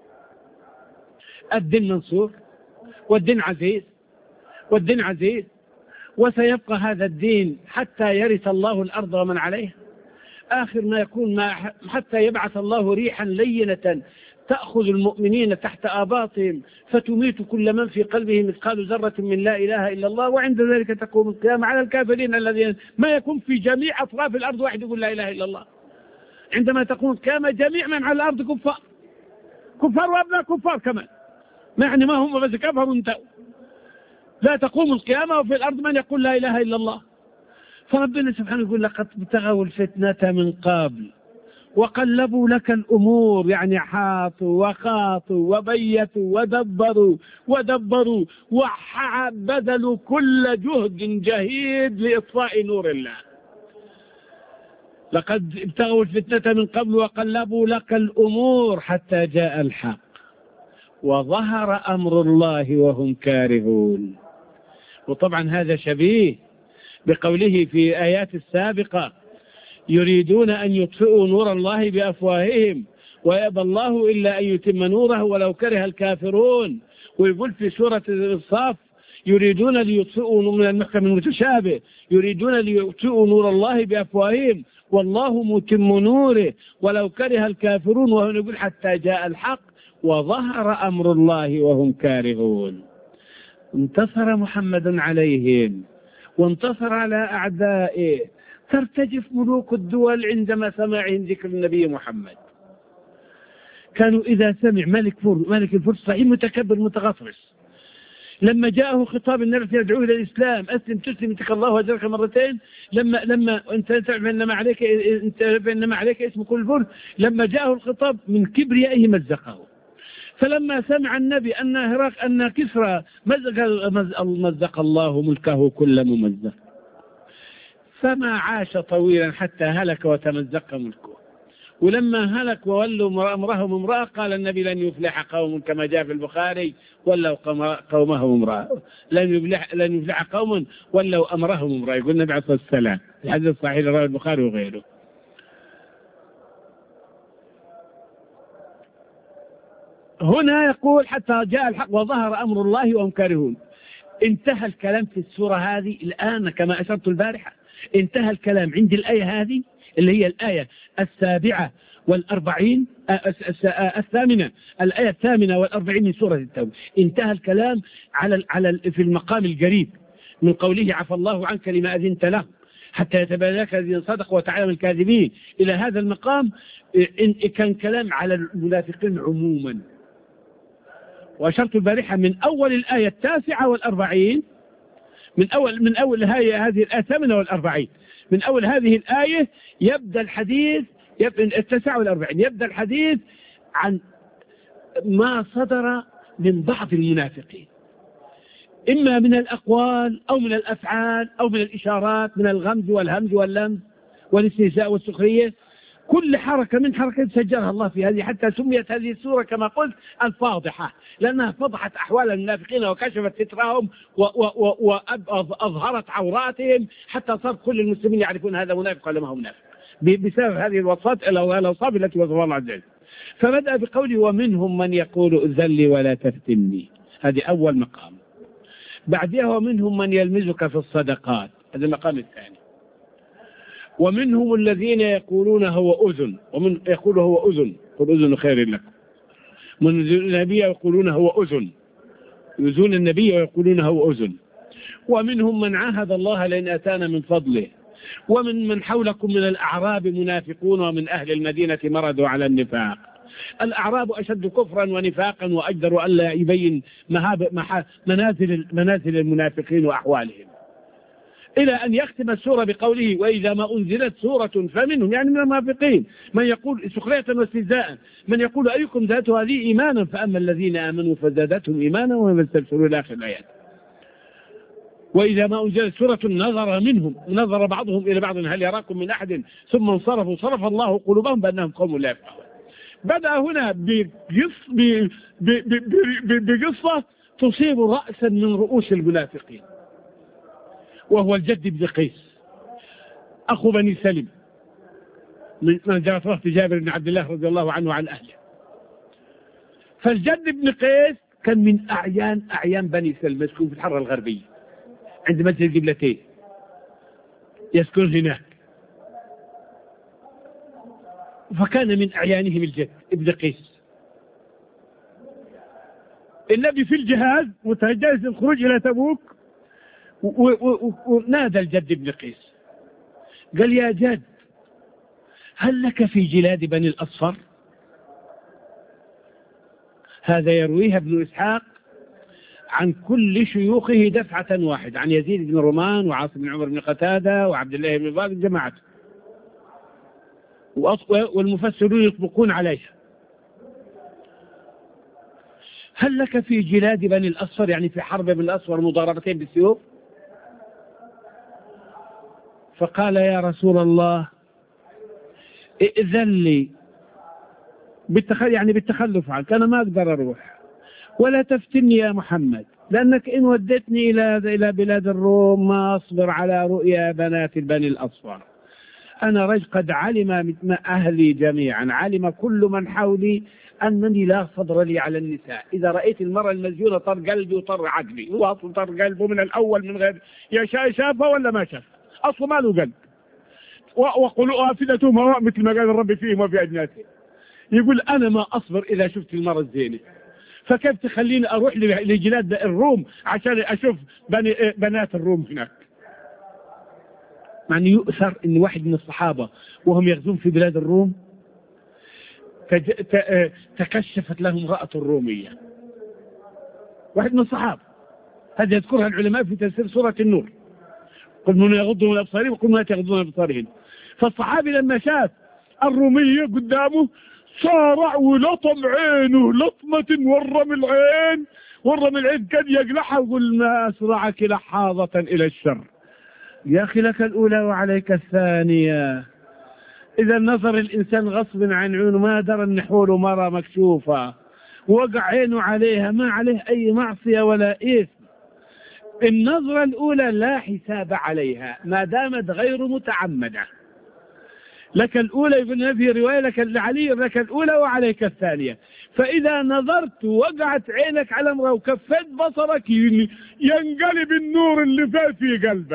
الدين منصور والدين عزيز وسيبقى هذا الدين حتى يرث الله الأرض ومن عليها. آخر ما يكون حتى يبعث الله ريحا لينة تأخذ المؤمنين تحت آباطهم فتميت كل من في قلبه مثقال ذرة من لا إله إلا الله، وعند ذلك تقوم القيامة على الكافرين الذين ما يكون في جميع أطراف الأرض واحد يقول لا إله إلا الله. عندما تقوم القيامة جميع من على الأرض كفار وأبناء كفار كمان، يعني ما هم بس كفروا انتهوا. لا تقوم القيامة وفي الأرض من يقول لا إله إلا الله. فربنا سبحانه يقول لقد ابتغوا الفتنة من قبل وقلبوا لك الأمور، يعني حاطوا وخاطوا وبيتوا ودبروا وبذلوا كل جهد جهيد لإطفاء نور الله. لقد ابتغوا الفتنة من قبل وقلبوا لك الأمور حتى جاء الحق وظهر أمر الله وهم كارهون. وطبعا هذا شبيه بقوله في آيات السابقة يريدون أن يطفئوا نور الله بأفواههم ويأبى الله إلا أن يتم نوره ولو كره الكافرون. ويقول في سورة الصاف يريدون ليطفئوا من المحكم المتشابه يريدون ليطفئوا نور الله بأفواههم والله متم نوره ولو كره الكافرون. وهو يقول حتى جاء الحق وظهر أمر الله وهم كارهون. انتصر محمد عليهم وانتصر على أعدائه. ترتجف ملوك الدول عندما سمعهم ذكر النبي محمد. كانوا إذا سمع ملك الفرس صحيح متكبر متغطرس، لما جاءه خطاب النبي يدعوه إلى الإسلام أسلم تسلم يتك الله أجرك مرتين، لما أنت بينما عليك اسم كل فرس، لما جاءه الخطاب من كبريائه مزقه. فلما سمع النبي أن كسرى مزق الله ملكه كل ممزق، فما عاش طويلا حتى هلك وتمزق ملكه. ولما هلك وولوا أمرهم امرأة قال النبي لن يفلح قوم كما جاء في البخاري ولوا قومهم امرأة، لن يفلح قوم ولوا أمرهم امرأة، يقول النبي عليه الصلاة والسلام الحديث الصحيح رواه البخاري وغيره. هنا يقول حتى جاء الحق وظهر أمر الله وهم كارهون. انتهى الكلام في السورة هذه الآن كما أشرت البارحة، انتهى الكلام عند الآية هذه اللي هي الآية 47 الثامنة، الآية 48 من سورة التوبة. انتهى الكلام في المقام القريب من قوله عفى الله عنك لما أذنت له حتى يتبين لك الذين صدقوا وتعلم الكاذبين. إلى هذا المقام كان كلام على المنافقين عموما. وأشرت البارحة من أول الآية 49 من أول هذه الآية 48 من أول هذه الآية يبدأ الحديث 49 يبدأ الحديث عن ما صدر من بعض المنافقين، إما من الأقوال أو من الأفعال أو من الإشارات، من الغمز والهمز واللمز والاستهزاء والسخرية. كل حركة من حركة سجلها الله في هذه، حتى سميت هذه السورة كما قلت الفاضحة، لأنها فضحت أحوال المنافقين وكشفت سترهم وأظهرت عوراتهم، حتى صار كل المسلمين يعرفون هذا منافق ولا ما هو منافق بسبب هذه الوصفات الأوصاف التي وصفها الله عز وجل. فبدأ بقوله ومنهم من يقول ائذن لي ولا تفتني، هذه أول مقام. بعدها ومنهم من يلمزك في الصدقات، هذا المقام الثاني. ومنهم الذين يقولون هو أذن، ومن يقول هو أذن قل أذن خير لكم. من النبي يقولون هو أذن، يؤذون النبي ويقولون هو أذن. ومنهم من عاهد الله لئن أتانا من فضله. ومن من حولكم من الأعراب منافقون ومن أهل المدينة مردوا على النفاق. الأعراب أشد كفرا ونفاقا وأجدر ألا يبين منازل المنافقين وأحوالهم، إلى أن يختم السورة بقوله وإذا ما أنزلت سورة فمنهم، يعني من المنافقين من يقول سخرية واستهزاء من يقول أيكم ذاته هذه إيمانا، فأما الذين آمنوا فزادتهم إيمانا وهم يستبشرون إلى آخر الآيات. وإذا ما أنزلت سورة نظر بعضهم إلى بعض هل يراكم من أحد ثم انصرفوا صرف الله قلوبهم بأنهم قوم لا يفقهون. بدأ هنا بقصة تصيب رأسا من رؤوس المنافقين، وهو الجد بن قيس أخو بني سلم من جرت رأس جابر بن عبد الله رضي الله عنه وعن أهله. فالجد بن قيس كان من أعيان بني سلم، يسكن في الحرة الغربية عند مسجد القبلتين، يسكن هناك. فكان من أعيانهم الجد ابن قيس. النبي في الجهاد وتجهز الخروج إلى تبوك، ونادى الجد ابن قيس قال يا جد هل لك في جلاد بني الأصفر؟ هذا يرويها ابن إسحاق عن كل شيوخه دفعة واحدة، عن يزيد بن رومان وعاصم بن عمر بن قتادة وعبد الله بن باز جماعته، والمفسرون يطبقون عليها. هل لك في جلاد بني الأصفر، يعني في حرب بني الأصفر مضاربتين بالسيوف؟ فقال يا رسول الله ائذن لي يعني بالتخلف عنك، أنا ما أقدر أروح، ولا تفتني يا محمد، لأنك إن ودتني إلى بلاد الروم ما أصبر على رؤيا بنات بني الأصفر. أنا رجل قد علم أهلي جميعا، علم كل من حولي أنني لا صبر لي على النساء. إذا رأيت المرأة المسجونة طر قلبي وطر عقلي، هو أصلا طر قلبه من الأول من غير شافه ولا ما شافه، أصلا ما له قلب. وقلوا أفئدتهم هواء مثل ما قال الرب فيهم وفي أجناسهم. يقول أنا ما أصبر إذا شفت المرأة الزينة، فكيف تخليني أروح لجلاد الروم عشان أشوف بنات الروم هناك؟ يعني يؤثر أن واحد من الصحابة وهم يغزون في بلاد الروم تكشفت لهم امرأة رومية، واحد من الصحابة، هذا يذكرها العلماء في تفسير سورة النور، قل من يغضوا من أبصارهم وقل ما يغضون من أبصارهم. فالصحابي لما شاف الرومية قدامه صارع ولطم عينه لطمة ورم العين كان يقلعها ويقول ما أسرعك لحاظة إلى الشر، يا أخي لك الأولى وعليك الثانية. إذا نظر الإنسان غصب عن عينه ما درى النحول مرة مكشوفة وقع عينه عليها، ما عليه أي معصية ولا إثم. النظرة الأولى لا حساب عليها ما دامت غير متعمدة. لك الأولى، يقول في رواية لعلي لك الأولى وعليك الثانية. فإذا نظرت وقعت عينك على امرأة وكفيت بصرك ينقلب النور اللي في قلبك،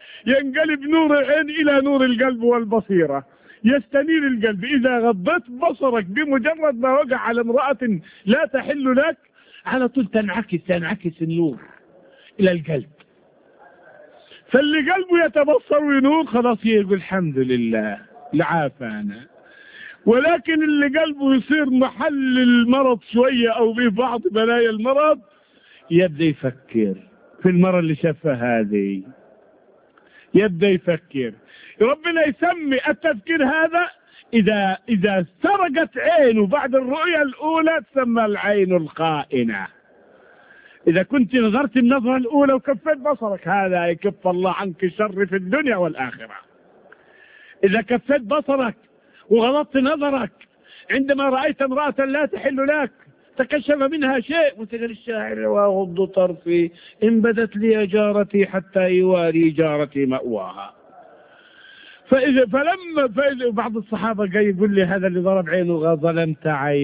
ينقلب نور العين إلى نور القلب والبصيرة، يستنير القلب. إذا غضت بصرك بمجرد ما وقع على امرأة لا تحل لك، على طول تنعكس النور إلى القلب، فاللي قلبه يتبصر وينور خلاص يقول الحمد لله لعافانا. ولكن اللي قلبه يصير محل المرض شوية أو به بعض بلايا المرض، يبدأ يفكر في المرة اللي شافها هذه، يبدأ يفكر. ربنا يسمي التفكير هذا إذا سرقت عينه بعد الرؤية الأولى تسمى العين الخائنة. إذا كنت نظرت النظرة الأولى وكفيت بصرك، هذا يكف الله عنك شر في الدنيا والآخرة. إذا كفيت بصرك وغضضت نظرك عندما رأيت امرأة لا تحل لك تكشف منها شيء، وتقول الشاعر وأغض طرفي إن بدت لي جارتي حتى يواري جارتي مأواها. فإذا بعض الصحابة جاي يقول لي هذا اللي ضرب عينه ظلمت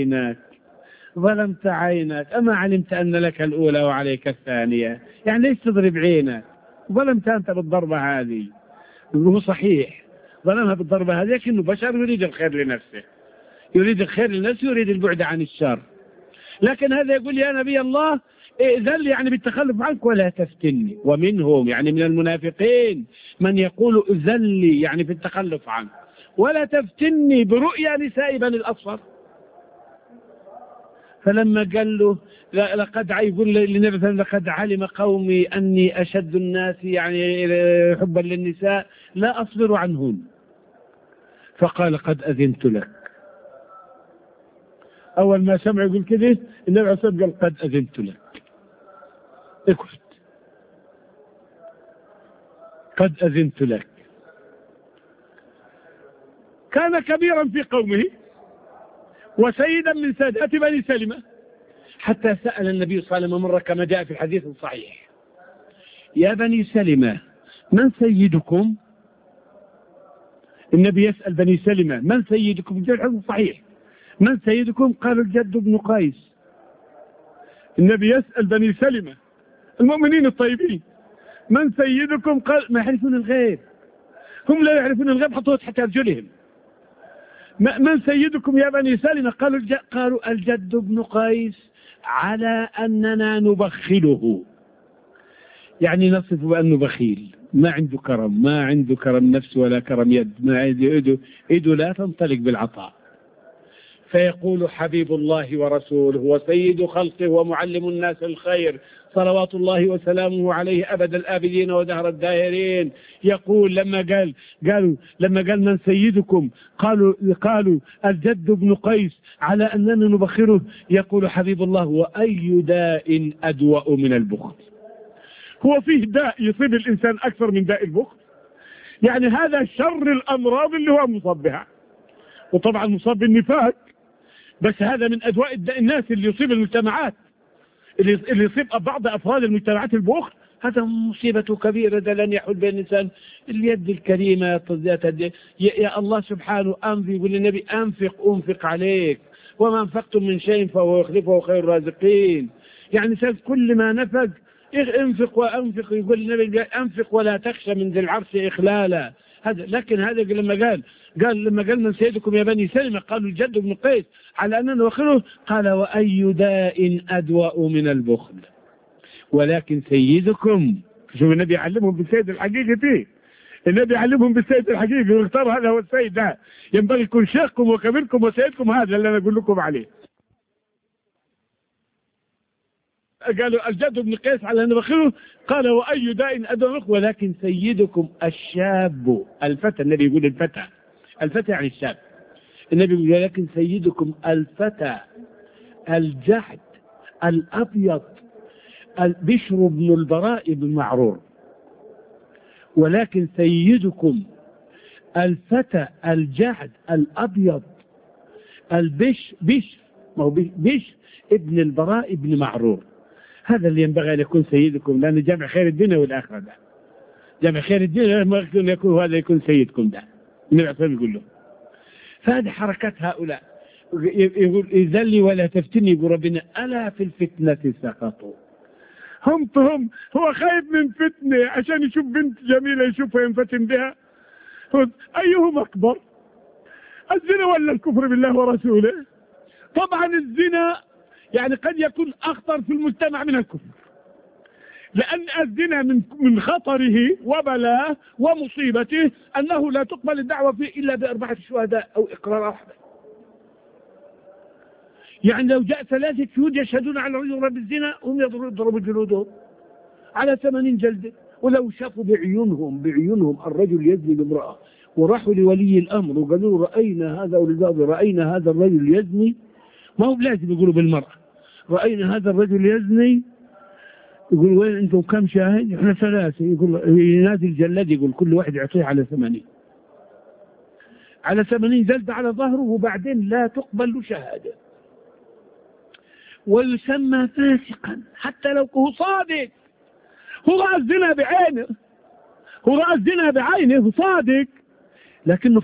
عينك أما علمت أن لك الأولى وعليك الثانية؟ يعني ليش تضرب عينك؟ ظلمت أنت بالضربة هذه. هو صحيح ظلمها بالضربة هذه، لكنه بشر يريد الخير لنفسه، يريد الخير لنفسه، يريد البعد عن الشر. لكن هذا يقول يا نبي الله ائذن لي يعني بالتخلف عنك ولا تفتني. ومنهم يعني من المنافقين من يقول ائذن لي يعني في التخلف عنك ولا تفتني برؤيا نساء بني الأصفر. فلما قال له يقول للنبي لقد علم قومي أني أشد الناس يعني حبا للنساء لا أصبر عنهن، فقال قد أذنت لك. أول ما سمع يقول كده النبي عليه الصلاة والسلام قال قد أذنت لك، اكفت، قد أذنت لك. كان كبيرا في قومه وسيدا من سادات بني سلمة، حتى سأل النبي صلى الله عليه وسلم مرة كما جاء في الحديث الصحيح: يا بني سلمة من سيدكم؟ النبي يسأل بني سلمة من سيدكم؟ جاء الحديث الصحيح من سيدكم؟ قالوا الجد بن قيس. النبي يسأل بني سلمة المؤمنين الطيبين من سيدكم؟ قال ما يعرفون الغيب، هم لا يعرفون الغيب حطوه تحت أرجلهم. من سيدكم يا بني سلمة؟ قالوا الجد بن قيس، على أننا نبخله، يعني نصف بأنه بخيل، ما عنده كرم، ما عنده كرم نفس ولا كرم يد، ما عنده يده لا تنطلق بالعطاء. فيقول حبيب الله ورسوله وسيد خلقه ومعلم الناس الخير صلوات الله وسلامه عليه أبد الآبدين ودهر الداهرين، يقول لما قال من سيدكم؟ قالوا الجد بن قيس على أننا نبخره. يقول حبيب الله وأي داء أدوأ من البخل؟ هو فيه داء يصيب الإنسان أكثر من داء البخل؟ يعني هذا شر الأمراض اللي هو مصاب بها، وطبعا مصاب بالنفاق، بس هذا من أدواء الناس اللي يصيب المجتمعات، اللي يصيب بعض أفراد المجتمعات البخل، هذا مصيبة كبيرة. ده لن يحل بين الإنسان. اليد الكريمة يا الله سبحانه أنفق، يقول للنبي أنفق عليك، وما أنفقتم من شيء فهو يخلفه خير الرازقين. يعني كل ما نفق انفق وأنفق، يقول النبي أنفق ولا تخشى من ذي العرش إخلالا. لكن هذا لما قال من سيدكم يا بني سلمة؟ قالوا الجد بن قيس على أننا نبخله. قال وأي داء أدوأ من البخل؟ ولكن سيدكم، شوف النبي يعلمهم بالسيد الحقيقي فيه، النبي يعلمهم بالسيد الحقيقي ويختار هذا هو السيد. ده ينبغي يكون شيخكم وكبيركم وسيدكم، هذا اللي أنا أقول لكم عليه. قالوا الجد بن قيس على أن نبخله. قال وأي داء أدوأ، ولكن سيدكم الشاب الفتى. النبي يقول الفتى يعني الشاب. النبي يقول ولكن سيدكم الفتى الجحد الأبيض بشر بن البراء بن معرور. ولكن سيدكم الفتى الجحد الأبيض بشر ابن البراء بن معرور. هذا اللي ينبغي أن يكون سيدكم، لأن جمع خير الدنيا والآخرة، ده جمع خير الدنيا ينبغي أن يكون هذا يكون سيدكم. ده النبي عليه يقول له. فهذه حركات هؤلاء. يقول إذن لي ولا تفتني، يقول ربنا ألا في الفتنة سقطوا. هم هو خايف من فتنة عشان يشوف بنت جميلة يشوفها ينفتن بها. أيهم أكبر، الزنا ولا الكفر بالله ورسوله؟ طبعا الزنا يعني قد يكون أخطر في المجتمع من الكفر، لأن الزنا من خطره وبلاه ومصيبته أنه لا تقبل الدعوة فيه إلا ب4 شهداء أو إقرار واحد. يعني لو جاء 3 شهود يشهدون على الرجل بالزنا هم يضربوا جلودهم على 80 جلدة. ولو شافوا بعيونهم الرجل يزني بامرأة وراحوا لولي الأمر وقالوا رأينا هذا ولذلك رأينا هذا الرجل يزني، ما هو لازم يقولوا بالمرأة، رأينا هذا الرجل يزني، يقول وين أنتم كم شاهد؟ إحنا 3. يقول ينادي الجلاد يقول كل واحد يعطيه على 80 جلدة على ظهره، وبعدين لا تقبل له شهادة ويسمى فاسقا حتى لو هو صادق. هو رأى الزنا بعينه صادق لكنه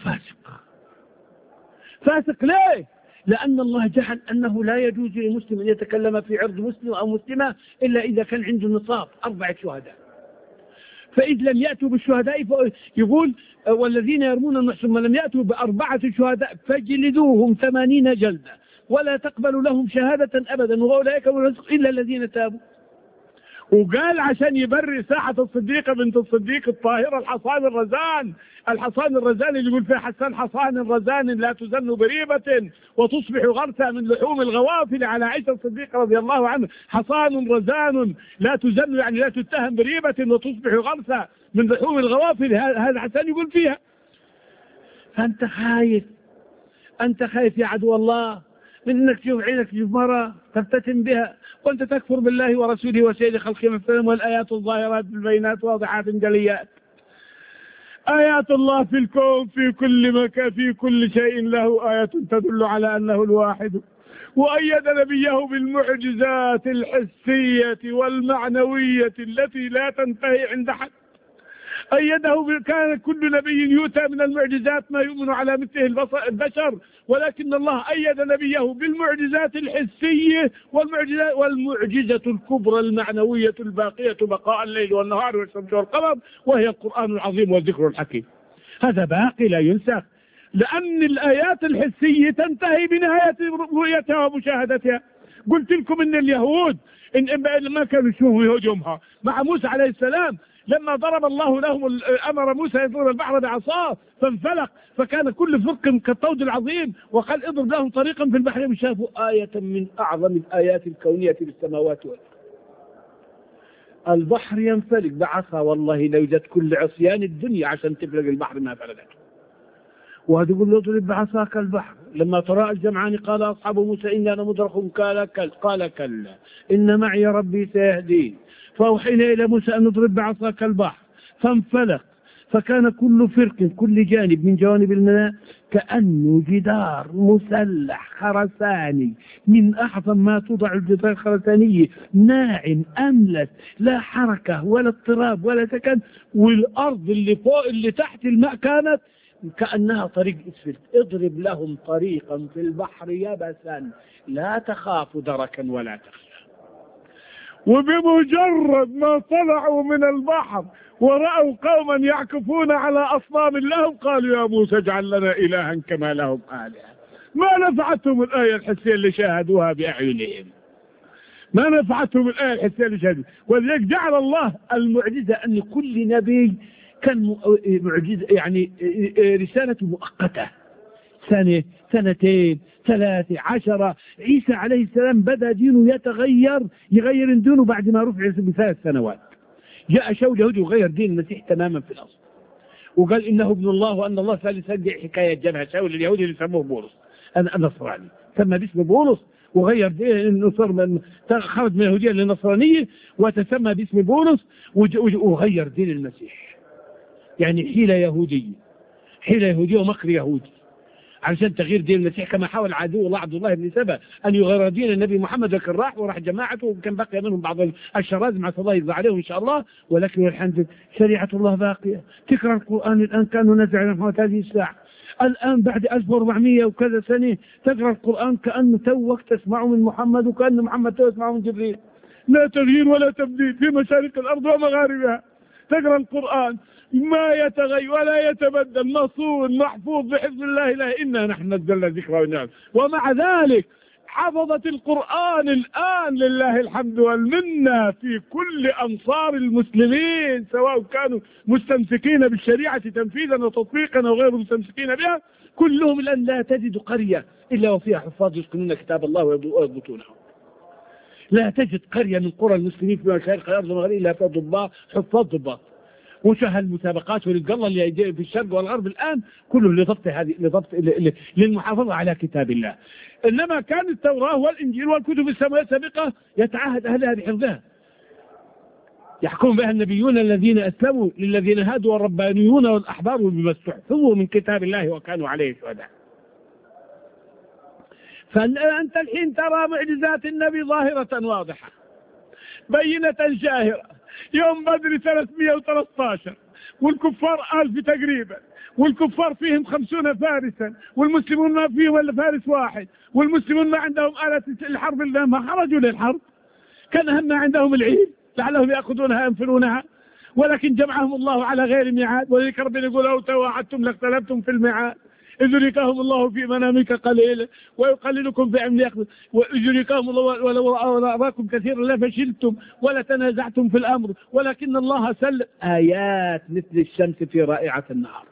فاسق ليه؟ لأن الله جعل أنه لا يجوز للمسلم أن يتكلم في عرض مسلم أو مسلمة إلا إذا كان عنده نصاب 4 شهداء. فإذ لم يأتوا بالشهداء يقول والذين يرمون المحصن ثم لم يأتوا ب4 شهداء فاجلدوهم 80 جلدة ولا تقبلوا لهم شهادة أبدا وأولئك هم الفاسقون إلا الذين تابوا. وقال عشان يبرئ ساحة الصديقة بنت الصديق الطاهرة الحصان الرزان اللي يقول فيها حسان حصان رزان لا تزن بريبة وتصبح غرسا من لحوم الغوافل على عائشة الصديقة رضي الله عنها. حصان رزان لا تزن يعني لا تتهم بريبة وتصبح غرسا من لحوم الغوافل، هذا حسان يقول فيها. فأنت خايف يا عدو الله من انك تشوف عينك تشوف مرة تفتتن بها وانت تكفر بالله ورسوله وسيد خلقه مثلا. والآيات الظاهرات بالبينات واضحات جليات. آيات الله في الكون في كل مكان في كل شيء له آيات تدل على أنه الواحد. وأيد نبيه بالمعجزات الحسية والمعنوية التي لا تنتهي عند حد. أيده كان كل نبي يؤتى من المعجزات ما يؤمن على مثله البشر، ولكن الله أيد نبيه بالمعجزات الحسية والمعجزة الكبرى المعنوية الباقية بقاء الليل والنهار والشمس والقمر وهي القرآن العظيم والذكر الحكيم. هذا باقي لا ينسخ، لأن الآيات الحسية تنتهي بنهاية رؤيتها ومشاهدتها. قلت لكم إن اليهود ما كانوا يشوفوا يهود يومها مع موسى عليه السلام لما ضرب الله لهم أمر موسى يضرب البحر بعصاه فانفلق فكان كل فرق كالطود العظيم وقال اضرب لهم طريقا في البحر. وشافوا آية من أعظم الآيات الكونية في السماوات والأرض. البحر ينفلق بعصا، والله لو جت كل عصيان الدنيا عشان تفلق البحر ما فلقته. وهذا يقول له اضرب بعصاك البحر. لما تراءى الجمعان قال أصحاب موسى إنا لمدركون قال كلا إن معي ربي سيهدين. فأوحينا إلى موسى أن نضرب بعصاك البحر فانفلق فكان كل فرق كل جانب من جوانب الماء كأنه جدار مسلح خرساني من أعظم ما توضع الجدار الخرسانية ناعم أملس لا حركة ولا اضطراب ولا سكن. والأرض اللي فوق اللي تحت الماء كانت كأنها طريق اسفلت. اضرب لهم طريقا في البحر يبسا لا تخاف دركا ولا تخشى. وبمجرد ما طلعوا من البحر ورأوا قوما يعكفون على أصنام لهم قالوا يا موسى اجعل لنا إلها كما لهم آلهة. ما نفعتهم الآية الحسية اللي شاهدوها بأعينهم، ما نفعتهم الآية الحسية اللي شاهدوها. ولذلك جعل الله المعجزة أن كل نبي كان معجزة يعني رسالته مؤقتة، 1 2 3 10. عيسى عليه السلام بدأ دينه يغير دينه بعد ما رفع ب3 سنوات. جاء شاول يهودي وغير دين المسيح تماما في الأصل وقال إنه ابن الله وأن الله ثالث. حكاية جابها شاول اليهودي اللي سموه بولس النصراني، سمى باسم بولس وغير دين خرج من اليهودية للنصرانية وتسمى باسم بولس وغير دين المسيح. يعني حيلة يهودية ومكر يهودي علشان تغيير دين المسيح، كما حاول عدو الله عبد الله بن سبأ أن يغير دين النبي محمد، لكن راح وراح جماعته وكان بقي منهم بعض الشراذم عسى الله يرضى عليهم إن شاء الله. ولكن الحمد شريعة الله باقية. تقرأ القرآن الآن كانوا نزع من هذه الساعة الآن بعد 1400 وكذا سنة تقرأ القرآن كأنه توك تسمعه من محمد وكأن محمد توك تسمعه من جبريل. لا تغيير ولا تبديل في مشارق الأرض ومغاربها. تقرأ القرآن ما يتغير ولا يتبدل، مصون محفوظ بحفظ الله. لا إنا نحن نزلنا الذكر والنعم. ومع ذلك حفظت القرآن الآن لله الحمد والمنة في كل أمصار المسلمين، سواء كانوا مستمسكين بالشريعة تنفيذا وتطبيقا أو غير مستمسكين بها، كلهم الآن لا تجد قرية إلا وفيها حفاظ يتقنون كتاب الله ويضبطونه. لا تجد قرية من قرى المسلمين في مشارق الأرض والمغرب إلا فيها ضباط، حفاظ ضباط. وشها المسابقات والقلة اللي يجي في الشرق والغرب الآن كله لضبط للمحافظة على كتاب الله. إنما كان التوراة والإنجيل والكتب السابقة يتعهد أهلها بحفظها، يحكم بها النبيون الذين أسلموا للذين هادوا والربانيون والأحبار بما استحفظوا من كتاب الله وكانوا عليه شهداء. فأنت الحين ترى معجزات النبي ظاهرة واضحة بينة شاهرة. يوم بدر 313 والكفار 1000 تقريبا، والكفار فيهم 50 فارسا، والمسلمون ما فيهم إلا فارس واحد، والمسلمون ما عندهم آلة الحرب، ما خرجوا للحرب، كان هم عندهم العيد لعلهم يأخذونها ينفرونها، ولكن جمعهم الله على غير ميعاد. ولذلك ربنا يقول لو تواعدتم لاختلفتم في الميعاد، إذ يريكهم الله في منامك قليلا ويقللكم في أمر يأخذ، وإذ يريكهم الله ولو أراكم كثيرا لفشلتم ولا تنازعتم في الأمر ولكن الله سلم. آيات مثل الشمس في رائعة النهار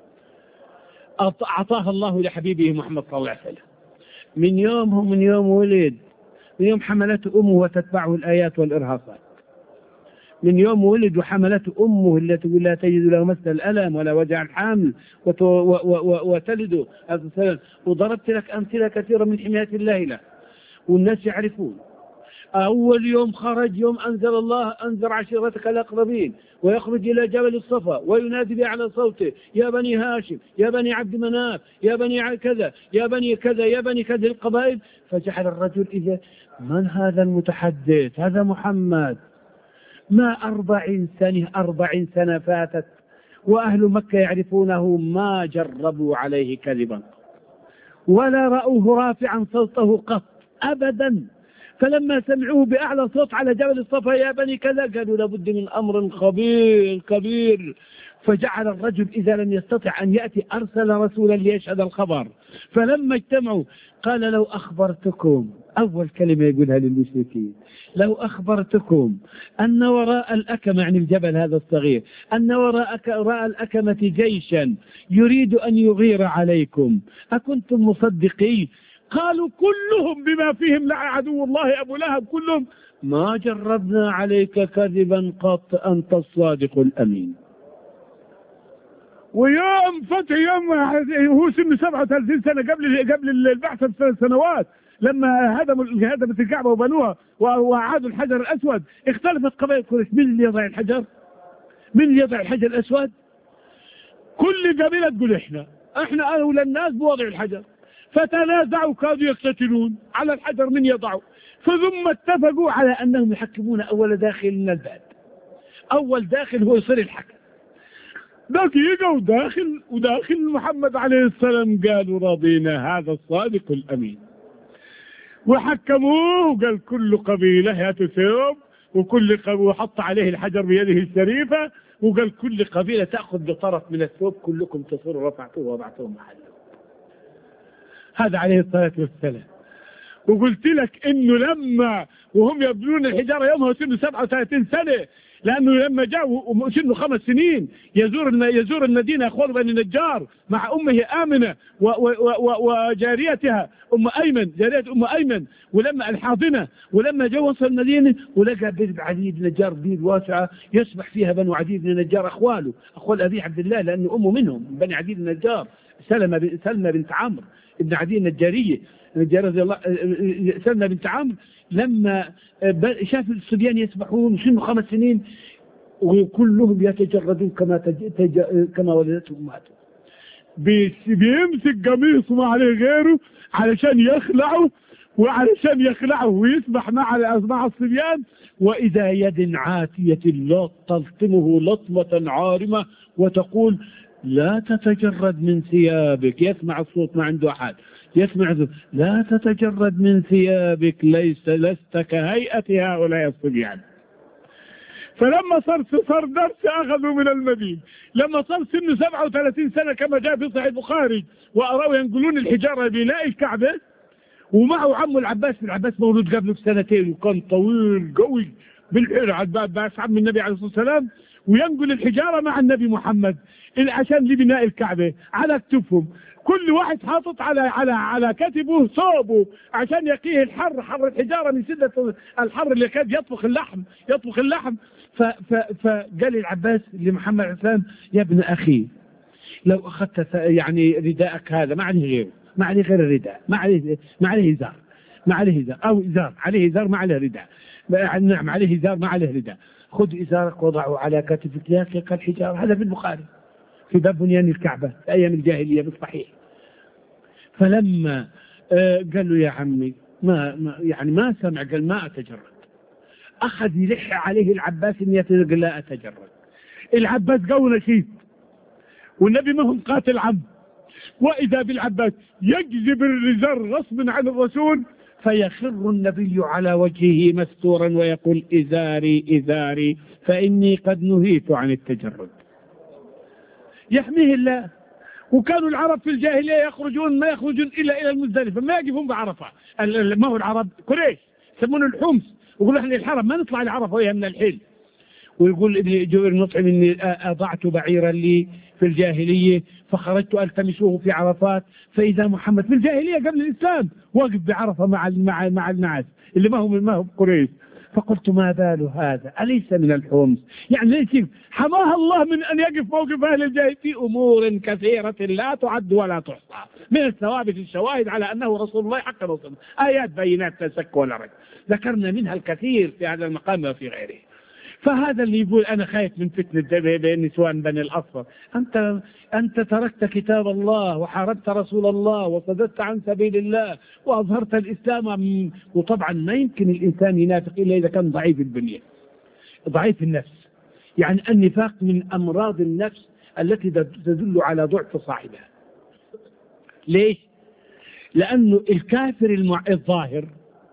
أعطاها الله لحبيبه محمد صلى الله عليه وسلم من يوم ولد، من يوم حملته أمه وتتبعه الآيات والإرهاصات، من يوم ولد وحملته أمه التي لا تجد له مثل الألم ولا وجع الحمل وتلده. وضربت لك أمثلة كثيرة من حماية الله له والناس يعرفون. أول يوم خرج يوم أنزل الله أنذر عشيرتك الأقربين، ويخرج إلى جبل الصفا وينادي بأعلى صوته يا بني هاشم يا بني عبد مناف يا بني كذا يا بني كذا يا بني كذا القبائل. فجعل الرجل إذا من هذا المتحدث؟ هذا محمد. ما 40 سنة فاتت وأهل مكة يعرفونه، ما جربوا عليه كذبا ولا رأوه رافعا صوته قط أبدا. فلما سمعوه بأعلى صوت على جبل الصفا يا بني كذا قالوا لابد من أمر كبير. فجعل الرجل إذا لم يستطع أن يأتي أرسل رسولا ليشهد الخبر. فلما اجتمعوا قال لو أخبرتكم، أول كلمة يقولها للمشركين، لو أخبرتكم أن وراء الأكمة، يعني الجبل هذا الصغير، أن وراء الأكمة جيشا يريد أن يغير عليكم أكنتم مصدقين؟ قالوا كلهم بما فيهم عدو الله أبو لهب كلهم ما جربنا عليك كذبا قط أنت الصادق الأمين. ويوم فتح يوم هو سن 37 سنة قبل البعثة ب3 سنوات، لما هدمت الكعبة وبنوها وأعادوا الحجر الأسود، اختلفت قبائل قريش من اللي يضع الحجر؟ من اللي يضع الحجر الأسود؟ كل قبيلة تقول احنا أولى الناس بوضع الحجر. فتنازعوا كادوا يقتتلون على الحجر من يضعوا، فثم اتفقوا على أنهم يحكمون أول داخل من الباب. أول داخل هو يصير الحكم. دقيقة وداخل محمد عليه السلام قالوا رضينا هذا الصادق الأمين، وحكموه وقال كل قبيلة هاتوا ثوب وكل وحط عليه الحجر بيده الشريفة وقال كل قبيلة تأخذ بطرف من الثوب كلكم تصوروا رفعتوه ووضعتوه محله. هذا عليه الصلاة والسلام. وقلت لك انه لما وهم يبنون الحجارة يومها سنه 37 سنة، لانه لما جاءوا سنه 5 سنين يزور المدينة اخوان بني النجار مع امه آمنة وجاريتها جارية ام ايمن، ولما الحاضنة، ولما جاء وصل المدينة ولقى بيت عدي بن النجار بيت واسعة يسبح فيها بنو عدي بن النجار اخوال ابي عبد الله، لانه امه منهم بني عدي بن النجار، سلمى بنت عمرو ابن عدي النجارية رضي الله، سلمى بنت عمرو لما شاف الصبيان يسبحون سنه 5 سنين وكلهم يتجردون كما ولدتهم امهاتهم، بيمسك قميصه ما عليه غيره علشان يخلعه ويسبح مع الصبيان، وإذا يد عاتية لا تلطمه لطمة عارمة وتقول لا تتجرد من ثيابك. يسمع الصوت ما عنده أحد، يسمع لا تتجرد من ثيابك لست كهيئة هؤلاء الصبيان. فلما صار درس أخذوا من المدينة، لما صار سنه 37 سنة كما جاء في صحيح البخاري، وأروا ينقلون الحجارة بناء الكعبة، ومعه عمه العباس. العباس مولود قبله بسنتين وكان طويل قوي بالحيرة عباس عم النبي عليه الصلاة والسلام، وينقل الحجارة مع النبي محمد عشان لبناء الكعبة على كتفهم. كل واحد حاطط على كتفه ثوبه عشان يقيه الحر، حر الحجارة من شدة الحر اللي كاد يطبخ اللحم. فقال العباس لمحمد عليه السلام يا ابن أخي لو أخذت يعني رداءك هذا ما عليه غيره، ما عليه غير الرداء، ما عليه إزار، أو إزار عليه إزار ما عليه رداء، نعم عليه إزار ما عليه رداء، خذ إزارك وضعه على كتفك ياقيك الحجارة. هذا في البخاري في باب بنيان الكعبة في أيام الجاهلية بالصحيح. فلما قال له يا عمي ما سمع، قال ما أتجرد. أخذ يلح عليه العباس إن قال لا أتجرد. العباس قوي نشيط والنبي ما هم قاتل عم، وإذا بالعباس يجذب الرزار غصبا عن الرسول، فيخر النبي على وجهه مستورا ويقول إزاري إزاري فإني قد نهيت عن التجرد. يحميه الله. وكانوا العرب في الجاهلية ما يخرجون إلا إلى المزدلفة، ما يقفون بعرفة. ما هو العرب قريش يسمونه الحمص، ويقولوا احنا الحرم ما نطلع لعرفة وهي من الحل. ويقول ابن جبير مطعم إني أضعت بعيرا لي في الجاهلية فخرجت ألتمسوه في عرفات، فإذا محمد في الجاهلية قبل الإسلام واقف بعرفة مع الناس اللي ما هم قريش. فقلت ما بال هذا أليس من الحمص؟ يعني ليش حماها الله من أن يقف موقف أهل الجاهلية في أمور كثيرة لا تعد ولا تحصى من الثوابت الشواهد على أنه رسول الله حقا وصدق، آيات بينات لا شك ولا ريب، ذكرنا منها الكثير في هذا المقام وفي غيره. فهذا اللي يقول أنا خايف من فتنة بين نسوان بني الأصفر. أنت تركت كتاب الله وحاربت رسول الله وصددت عن سبيل الله وأظهرت الإسلام. وطبعا ما يمكن الإنسان ينافق إلا إذا كان ضعيف البنية ضعيف النفس. يعني النفاق من أمراض النفس التي تدل على ضعف صاحبها. ليش؟ لأنه الكافر الظاهر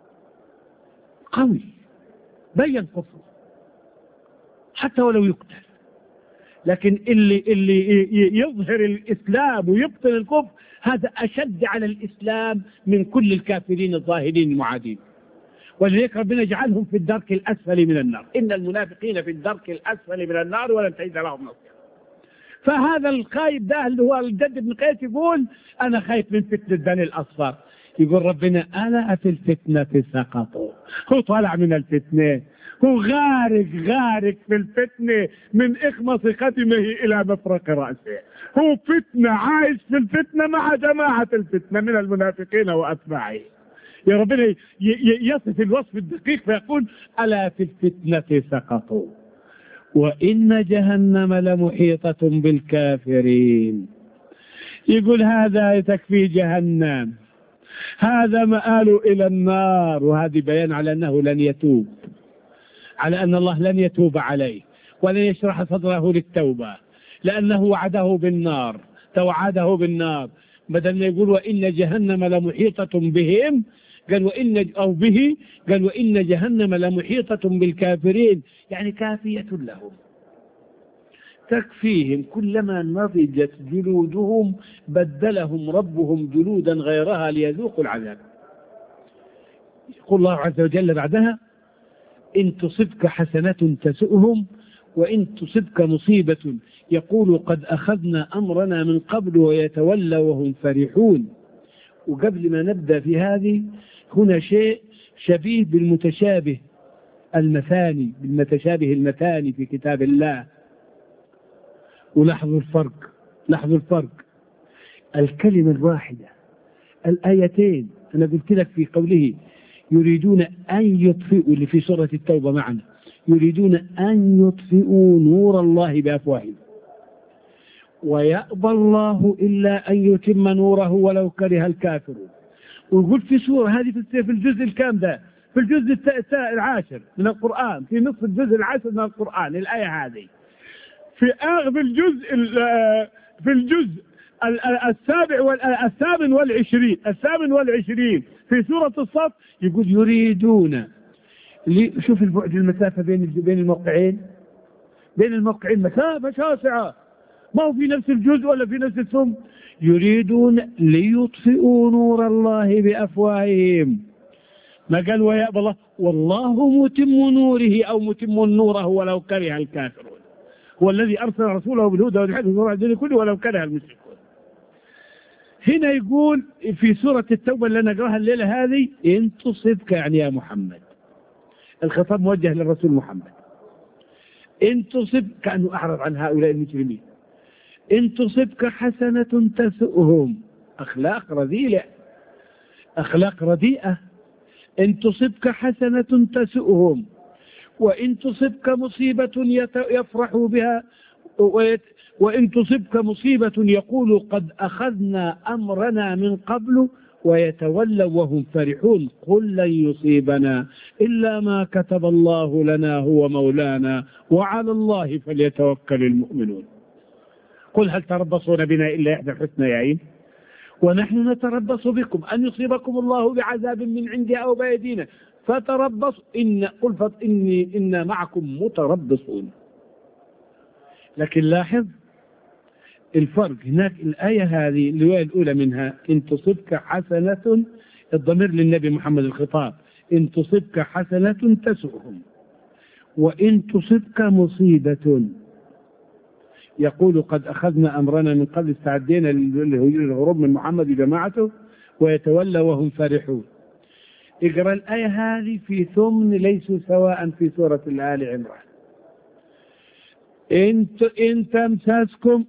قوي بين كفره حتى ولو يقتل، لكن اللي يظهر الإسلام ويبطل الكفر هذا أشد على الإسلام من كل الكافرين الظاهرين المعادين. ولذلك ربنا جعلهم في الدرك الأسفل من النار، إن المنافقين في الدرك الأسفل من النار ولن تجد لهم نصيرا. فهذا الخايب ده اللي هو الجد بن قيس يقول أنا خايف من فتنة بني الأصفر. يقول ربنا ألا في الفتنة سقطوا، هو طالع من الفتنة، هو غارق في الفتنة من إخمص ختمه إلى مفرق رأسه، هو فتنة عايش في الفتنة مع جماعة الفتنة من المنافقين وأتباعه. يا ربنا يصف الوصف الدقيق فيقول ألا في الفتنة سقطوا وإن جهنم لمحيطة بالكافرين. يقول هذا تكفي جهنم، هذا مآل إلى النار. وهذه بيان على أنه لن يتوب، على أن الله لن يتوب عليه ولن يشرح صدره للتوبة، لأنه وعده بالنار، توعده بالنار. بدل ما يقول وإن جهنم لمحيطة بهم قال وإن جهنم لمحيطة بالكافرين، يعني كافية لهم تكفيهم، كلما نضجت جلودهم بدلهم ربهم جلودا غيرها ليذوقوا العذاب. يقول الله عز وجل بعدها إن تصبك حسنة تسؤهم وإن تصبك مصيبة يقول قد أخذنا أمرنا من قبل ويتولى وهم فرحون. وقبل ما نبدأ في هذه هنا شيء شبيه بالمتشابه المثاني في كتاب الله. ولاحظوا الفرق، الكلمة الواحدة، الآيتين. أنا قلت لك في قوله يريدون أن يطفئوا اللي في سورة التوبة معنا، يريدون أن يطفئوا نور الله بأفواههم ويأبى الله إلا أن يتم نوره ولو كره الكافرون. ويقول في سورة هذه في الجزء الكام ده، في الجزء العاشر من القرآن، في نصف الجزء العاشر من القرآن الآية هذه في الجزء الثامن والعشرين في سورة الصف يقول يريدون. شوف البعد، المسافة بين الموقعين، مسافة شاسعة، ما هو في نفس الجزء ولا في نفس الثم. يريدون ليطفئوا نور الله بأفواههم، ما قال ويأبى الله، والله متم نوره أو متم نوره ولو كره الكافرون، هو الذي أرسل رسوله بالهدى والحق والنور الدين كله ولو كره المشركون. هنا يقول في سورة التوبة اللي نقراها الليلة هذه، إن تصبك، يعني يا محمد، الخطاب موجه للرسول محمد، إن تصب، كأنه أعرض عن هؤلاء المجرمين، إن تصبك حسنة تسؤهم، أخلاق رذيلة، أخلاق رديئة. إن تصبك حسنة تسؤهم، وإن تصبك مصيبة يفرحوا بها، وإن تصبك مصيبة يقول قد أخذنا أمرنا من قبل ويتولوا وهم فرحون، قل لن يصيبنا إلا ما كتب الله لنا هو مولانا وعلى الله فليتوكل المؤمنون. قل هل تربصون بنا إلا إحدى الحسنيين ونحن نتربص بكم أن يصيبكم الله بعذاب من عنده أو بأيدينا فتربصوا قل إنا معكم متربصون. لكن لاحظ الفرق هناك، الآية هذه الرواية الأولى منها إن تصبك حسنة، الضمير للنبي محمد الخطاب، إن تصبك حسنة تسؤهم، وإن تصبك مصيبة يقول قد أخذنا أمرنا من قبل، استعدينا للهروب من محمد وجماعته ويتولى وهم فرحون. اقرأ الآية هذه في ثمن ليسوا سواء في سورة آل عمران. إن تمسسكم،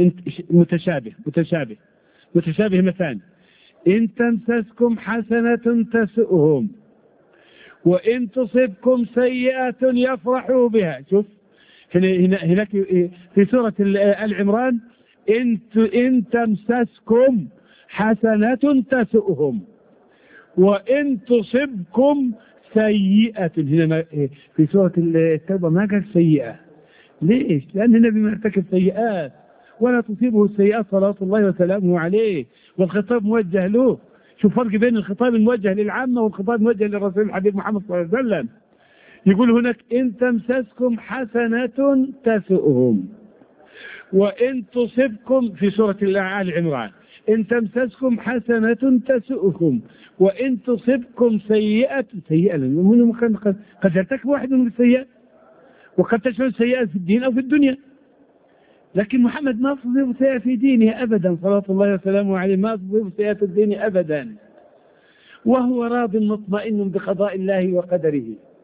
متشابه مثلا، إن تمسسكم حسنة تسؤهم وإن تصبكم سيئة يفرحوا بها. شوف هناك في سورة آل عمران إن تمسسكم حسنة تسؤهم وإن تصبكم سيئة. هنا في سورة التوبة ما قال سيئة. ليش؟ لأن النبي مرتكب سيئات ولا تصيبه السيئات صلاة الله وسلامه عليه، والخطاب موجه له. شوف فرق بين الخطاب الموجه للعامة والخطاب الموجه للرسول الحبيب محمد صلى الله عليه وسلم. يقول هناك إن تمسسكم حسنة تسؤهم وإن تصبكم، في سورة آل عمران، إن تمسسكم حسنة تسؤكم وإن تصبكم سيئة، قد يرتكب واحد من السيئات وقد تشمل سيئات في الدين أو في الدنيا، لكن محمد ما تصيب سيئة في دينه أبدا صلاة الله وسلامه عليه، ما تصيب سيئة في الدين أبدا، وهو راض مطمئن بقضاء الله وقدره.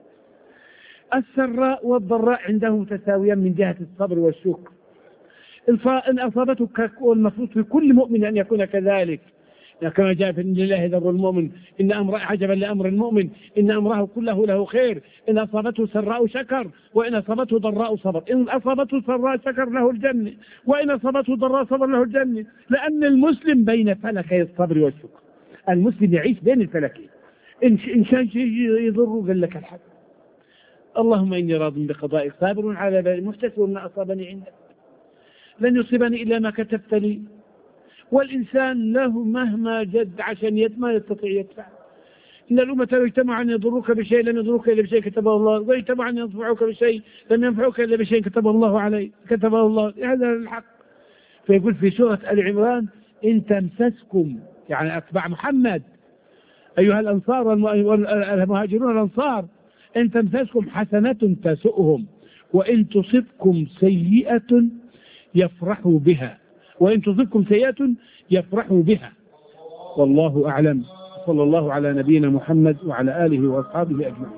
السراء والضراء عنده متساويا من جهة الصبر والشكر. إن أصابتك، والمفروض في كل مؤمن أن يكون كذلك، كما جاء في الله ذر المؤمن إن أمر عجبا لأمر المؤمن إن أمره كله له خير، إن أصابته سراء شكر وإن أصابته ضراء صبر، إن أصابته سراء شكر له الجنة وإن أصابته ضراء صبر له الجنة. لأن المسلم بين فلكي الصبر والشكر، المسلم يعيش بين الفلكين، إن شان شيء يضره قال لك الحق، اللهم إني راض بقضائك صابر على بالي محتسب ما أصابني عندك، لن يصيبني إلا ما كتبت لي. والإنسان له مهما جد عشان ما يستطيع يدفع. إن الأمة لو اجتمعوا أن يضروك بشيء لم يضروك إلا بشيء كتبه الله، واجتمعوا أن ينفعوك بشيء لم ينفعوك إلا بشيء كتبه الله عليه، كتبه الله. هذا الحق. فيقول في سورة آل عمران إن تمسسكم، يعني أتباع محمد أيها الأنصار والمهاجرون الأنصار، إن تمسسكم حسنة تسؤهم وإن تصبكم سيئة يفرحوا بها وإن تصبكم سيئة يفرحوا بها. والله أعلم. صلى الله على نبينا محمد وعلى آله وأصحابه أجمعين.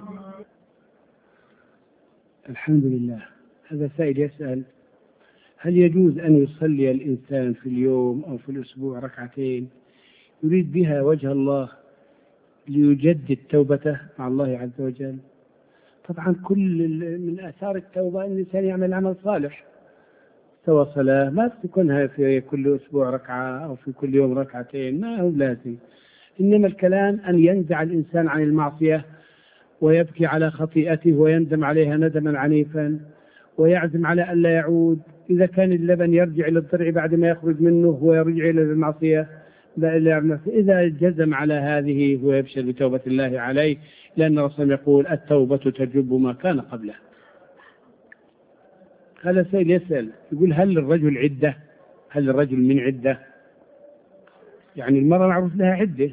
الحمد لله. هذا سائل يسأل هل يجوز أن يصلي الإنسان في اليوم أو في الأسبوع ركعتين يريد بها وجه الله ليجدد توبته مع الله عز وجل؟ طبعا كل من آثار التوبة أن الإنسان يعمل عمل صالح، سوى صلاة ما تكونها في كل أسبوع ركعة أو في كل يوم ركعتين، ما هو لازم. إنما الكلام أن ينزع الإنسان عن المعصية ويبكي على خطيئته ويندم عليها ندما عنيفا ويعزم على أن لا يعود إذا كان اللبن يرجع إلى الضرع بعد ما يخرج منه ويرجع إلى المعصية، إذا جزم على هذه هو يبشر بتوبة الله عليه، لأن الرسول يقول التوبة تجب ما كان قبله. هذا سائل يسأل يقول هل الرجل عدة؟ هل الرجل من عدة؟ يعني المرأة معروف لها عدة،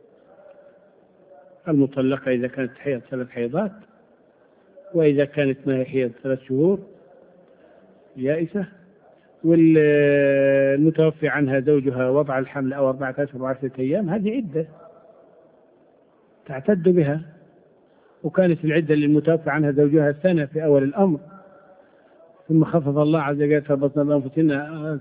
المطلقة إذا كانت حيض 3 حيضات، وإذا كانت ما هي حيض 3 شهور يائسة، والمتوفي عنها زوجها وضع الحمل أو 4 أشهر و10 أيام، هذه عدة تعتد بها. وكانت العدة للمتوفي عنها زوجها سنة في أول الأمر، ثم خفف الله عز وجل فبطن بأنفسنا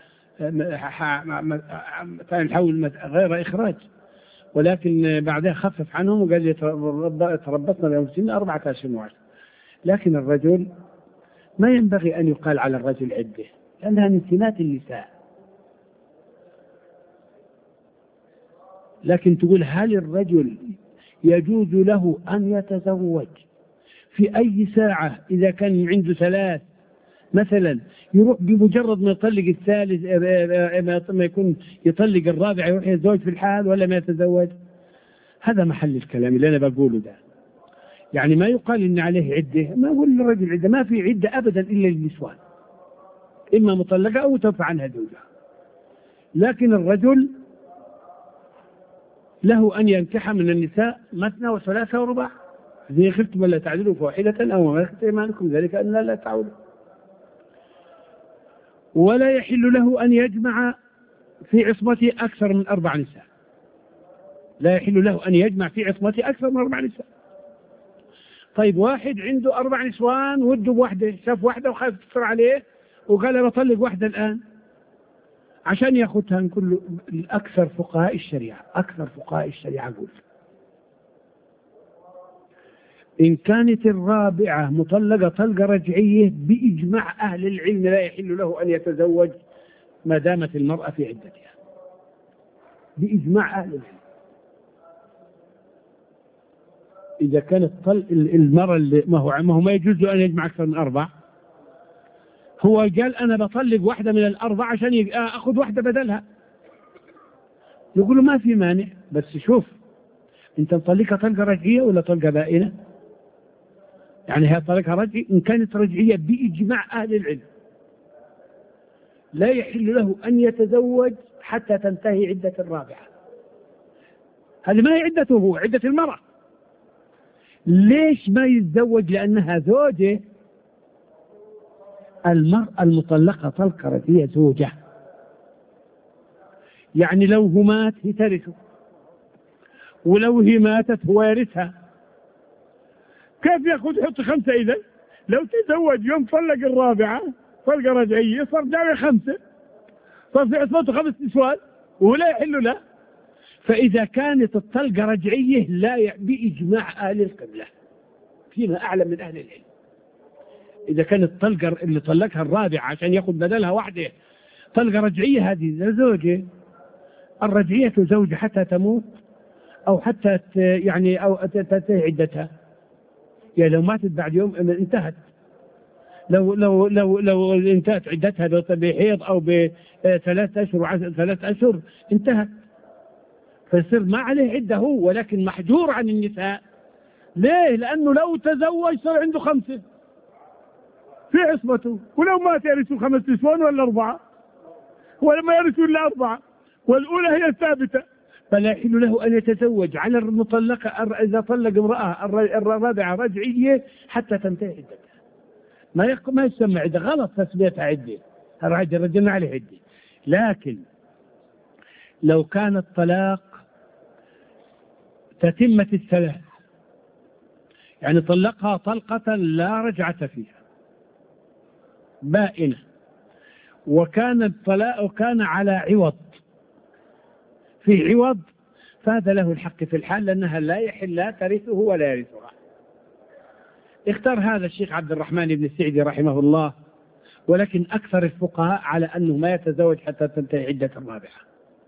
كان الحول غير إخراج، ولكن بعدها خفف عنهم وقال تربصنا بأنفسهن 4 أشهر و10. لكن الرجل ما ينبغي أن يقال على الرجل عدة، لأنها من سمات النساء. لكن تقول هل الرجل يجوز له أن يتزوج في أي ساعة إذا كان عنده 3 مثلا، يروح بمجرد ما يطلق الثالث ما يكون يطلق الرابع يروح يتزوج في الحال ولا ما يتزوج؟ هذا محل الكلام اللي أنا بقوله ده. يعني ما يقال إن عليه عدة، ما أقول للرجل عدة، ما في عدة أبدا إلا للنسوان، إما مطلقة أو متوفى عنها زوجها. لكن الرجل له أن ينكح من النساء مثنى وثلاثة ورباع، إذا خفتم ولا تعدلوا فواحدة أو ما ملكت أيمانكم ذلك أن لا تعودوا. ولا يحل له أن يجمع في عصمته أكثر من 4 نساء، لا يحل له أن يجمع في عصمته أكثر من 4 نساء. طيب واحد عنده 4 نسوان وده بواحدة، شاف واحدة وخاف تكثر عليه وقال بطلق واحدة الآن عشان ياخذها. نقول له أكثر فقهاء الشريعة قول إن كانت الرابعة مطلقة طلقة رجعية بإجماع أهل العلم لا يحل له أن يتزوج ما دامت المرأة في عدتها، بإجماع أهل العلم. إذا كانت المرأة اللي ما هو ما يجوز له أن يجمع أكثر من 4، هو قال أنا بطلق واحدة من 4 عشان أخذ واحدة بدلها، نقول له ما في مانع، بس شوف أنت مطلقها طلقة رجعية ولا طلقة بائنة؟ يعني هي طلقها رجعي، إن كانت رجعية بإجماع أهل العلم لا يحل له أن يتزوج حتى تنتهي عدة الرابعة. هذه ما هي عدته، هو عدة المرأة. ليش ما يتزوج؟ لأنها زوجة. المرأة المطلقة طلقة رجعية زوجة، يعني لو هو مات هي ترثه، ولو هي ماتت هو يرثها. كيف يأخذ يحط 5 إذا؟ لو تزوج يوم طلق الرابعة طلقة رجعية صار جامع 5، صار في عصمته 5 نسوان ولا يحل له. فإذا كانت الطلقة رجعية لا بإجماع أهل القبلة فيما أعلم من أهل العلم، إذا كانت الطلقة اللي طلقها الرابعة عشان يأخذ بدلها واحدة طلقة رجعية، هذه زوجة. الرجعية زوجة حتى تموت أو حتى يعني أو تنتهي عدتها، يعني لو ماتت بعد يوم انتهت. لو انتهت عدتها بحيض أو ب3 أشهر 3 أشهر انتهت، فيصير ما عليه عدة هو، ولكن محجور عن النساء. ليه؟ لأنه لو تزوج صار عنده 5 في عصمته، ولو مات يرثوا 5 نسوان ولا 4، ولما يرثوا إلا 4 والأولى هي الثابتة. فلا يحل له أن يتزوج على المطلقة إذا طلق امرأة الرابعة رجعية حتى تنتهي عدتها. ما يسمى عدة، غلط تسميتها عدة، رجلنا عليه عدة. لكن لو كان الطلاق تتمة 3، يعني طلقها طلقة لا رجعة فيها بائنة، وكان الطلاق كان على عوض، في عوض، فهذا له الحق في الحال لأنها لا يحل لا ترثه ولا يرثها. اختار هذا الشيخ عبد الرحمن بن السعدي رحمه الله، ولكن أكثر الفقهاء على أنه ما يتزوج حتى تنتهي عدة الرابعة.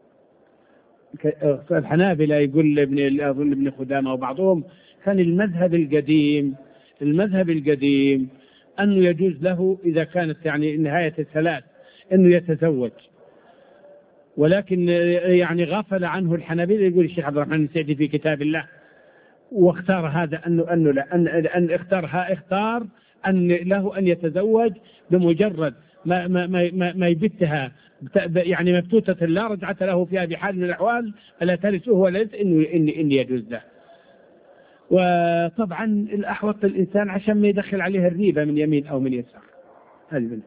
الحنابلة يقول أظن ابن خدامة وبعضهم كان المذهب القديم أنه يجوز له إذا كانت يعني نهاية الثلاث أنه يتزوج، ولكن يعني غفل عنه الحنابلة. يقول الشيخ عبد الرحمن السعدي في كتاب الله واختار هذا أنه لا أن اختار أن له أن يتزوج بمجرد ما يبتها يعني مبتوتة لا رجعة له فيها بحال من الأحوال فلا ترثه ولا إن يجوز له. وطبعا الأحوط الإنسان عشان ما يدخل عليها الريبة من يمين أو من يسار. هذه منه.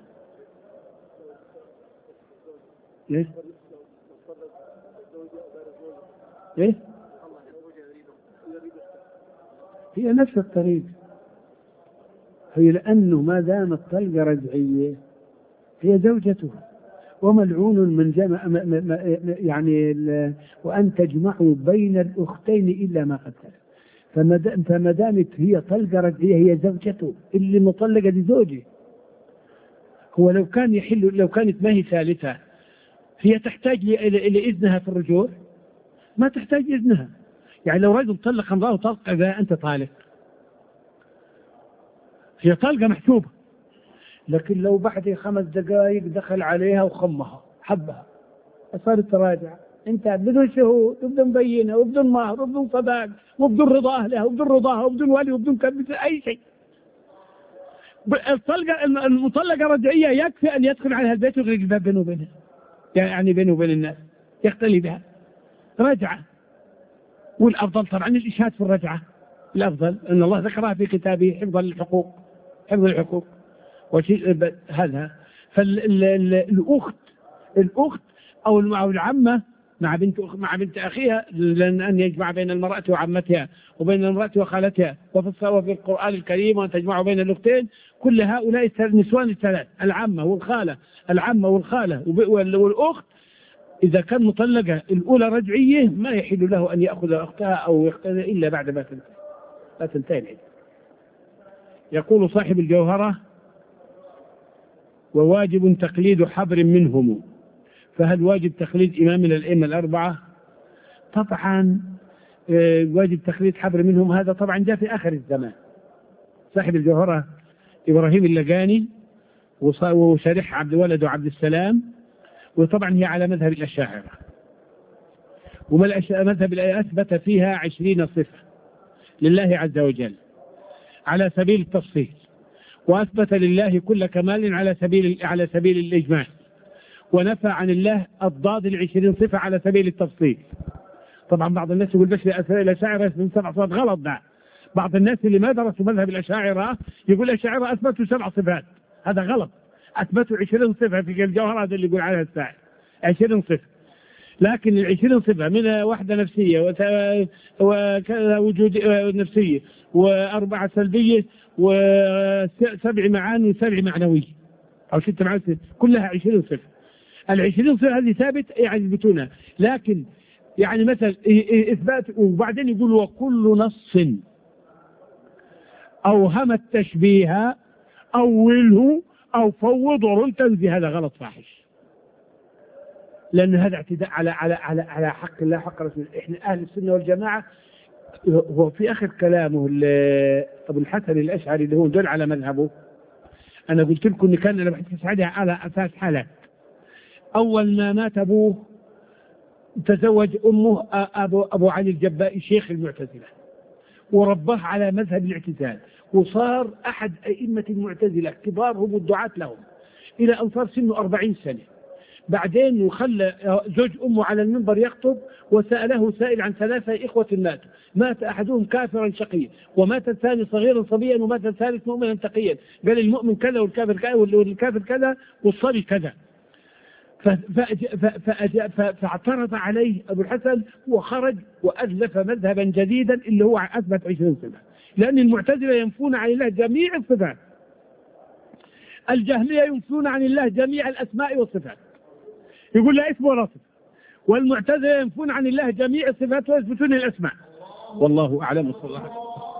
إيه؟ إيه؟ هي نفس الطريق، هي لأنه ما دام الطلقة رجعية هي زوجته، وملعون من جمع يعني وأن تجمعوا بين الأختين إلا ما قد سلف. فما دامت هي طلقة رجعية هي زوجته، اللي مطلقة لزوجه. هو لو كان يحل، لو كانت ما هي ثالثة هي تحتاج إلى إذنها في الرجوع؟ ما تحتاج إذنها. يعني لو رجل طلق امرأة طلقة إذا أنت طالق هي طلقة محسوبة، لكن لو بعد 5 دقائق دخل عليها وخمها حبها صارت تراجع، انت بدون شهود وبدون بينة وبدون مهر وبدون صداق وبدون رضا أهلها وبدون رضاها وبدون ولي وبدون أي شيء. الطلقة المطلقة رجعية يكفي أن يدخل عليها البيت ويغلق الباب بينه وبينها، يعني بينه وبين الناس يختلي بها رجعة. والأفضل طبعا الإشهاد في الرجعة، الأفضل أن الله ذكرها في كتابه حفظ الحقوق، حفظ الحقوق وشيء هذا. فالأخت أو العمة مع بنت أخيها، لأن أن يجمع بين المرأة وعمتها وبين المرأة وخالتها، وفي القرآن الكريم وأن تجمع بين الأختين. كل هؤلاء النسوان الثلاث، العمة والخالة والأخت، إذا كان مطلقة الأولى رجعية ما يحل له أن يأخذ أختها أو يختها إلا بعد ما تنتهي العدة. يقول صاحب الجوهرة: وواجب تقليد حبر منهم، فهل واجب تقليد إمام من الأئمة الأربعة؟ طبعا واجب تقليد حبر منهم، هذا طبعا جاء في آخر الزمان. صاحب الجوهرة إبراهيم اللقاني وشريح عبد الولد وعبد السلام، وطبعا هي على مذهب الأشاعرة، ومذهب أثبت فيها 20 صفة لله عز وجل على سبيل التفصيل، وأثبت لله كل كمال على سبيل الإجمال، ونفى عن الله الضاد 20 صفة على سبيل التفصيل. طبعا بعض الناس يقول بس الأشاعرة من 7 صفات، غلط ده. بعض الناس اللي ما درسوا مذهب الأشاعرة يقول الأشاعرة أثبتوا 7 صفات، هذا غلط. أثبتوا 20 صفة في الجوهر، هذا اللي يقول عليها السائل 20 صفة، لكن 20 صفة من وحدة نفسية ووجود نفسية و4 سلبية و7 معاني و7 معنوية أو 6 معاني، كلها 20 صفة. 20 صفة هذه ثابت يعني يثبتونها، لكن يعني مثلا إثبات وبعدين يقول وكل نص أوهم التشبيه أوله أو فوض ورن تنزي، هذا غلط فاحش، لأن هذا اعتداء على حق الله حق رسوله. إحنا أهل السنة والجماعة. هو في آخر كلامه أبو الحسن الأشعري اللي هو دل على مذهبه، أنا قلت لكم إن كان لما تسعدها على أساس حالات. أول ما مات أبوه تزوج أمه أبو علي الجبائي شيخ المعتزلة، ورباه على مذهب الاعتزال، وصار أحد أئمة المعتزلة كبارهم والدعاة لهم إلى أن صار سنه 40 سنة. بعدين وخلى زوج أمه على المنبر يخطب، وسأله سائل عن 3 إخوة ماتوا، مات أحدهم كافرا شقيا، ومات الثاني صغيرا صبيا، ومات الثالث مؤمنا تقيا. قال المؤمن كذا والكافر كذا والكافر كذا والصبي كذا. فاعترض عليه أبو الحسن وخرج وألف مذهبا جديدا اللي هو أثبت 20 صفة، لأن المعتزلة ينفون عن الله جميع الصفات، الجهمية ينفون عن الله جميع الأسماء والصفات، يقول لا اسم ولا صفة، والمعتزلة ينفون عن الله جميع الصفات ويثبتون الأسماء. والله أعلم. صلى الله عليه وسلم.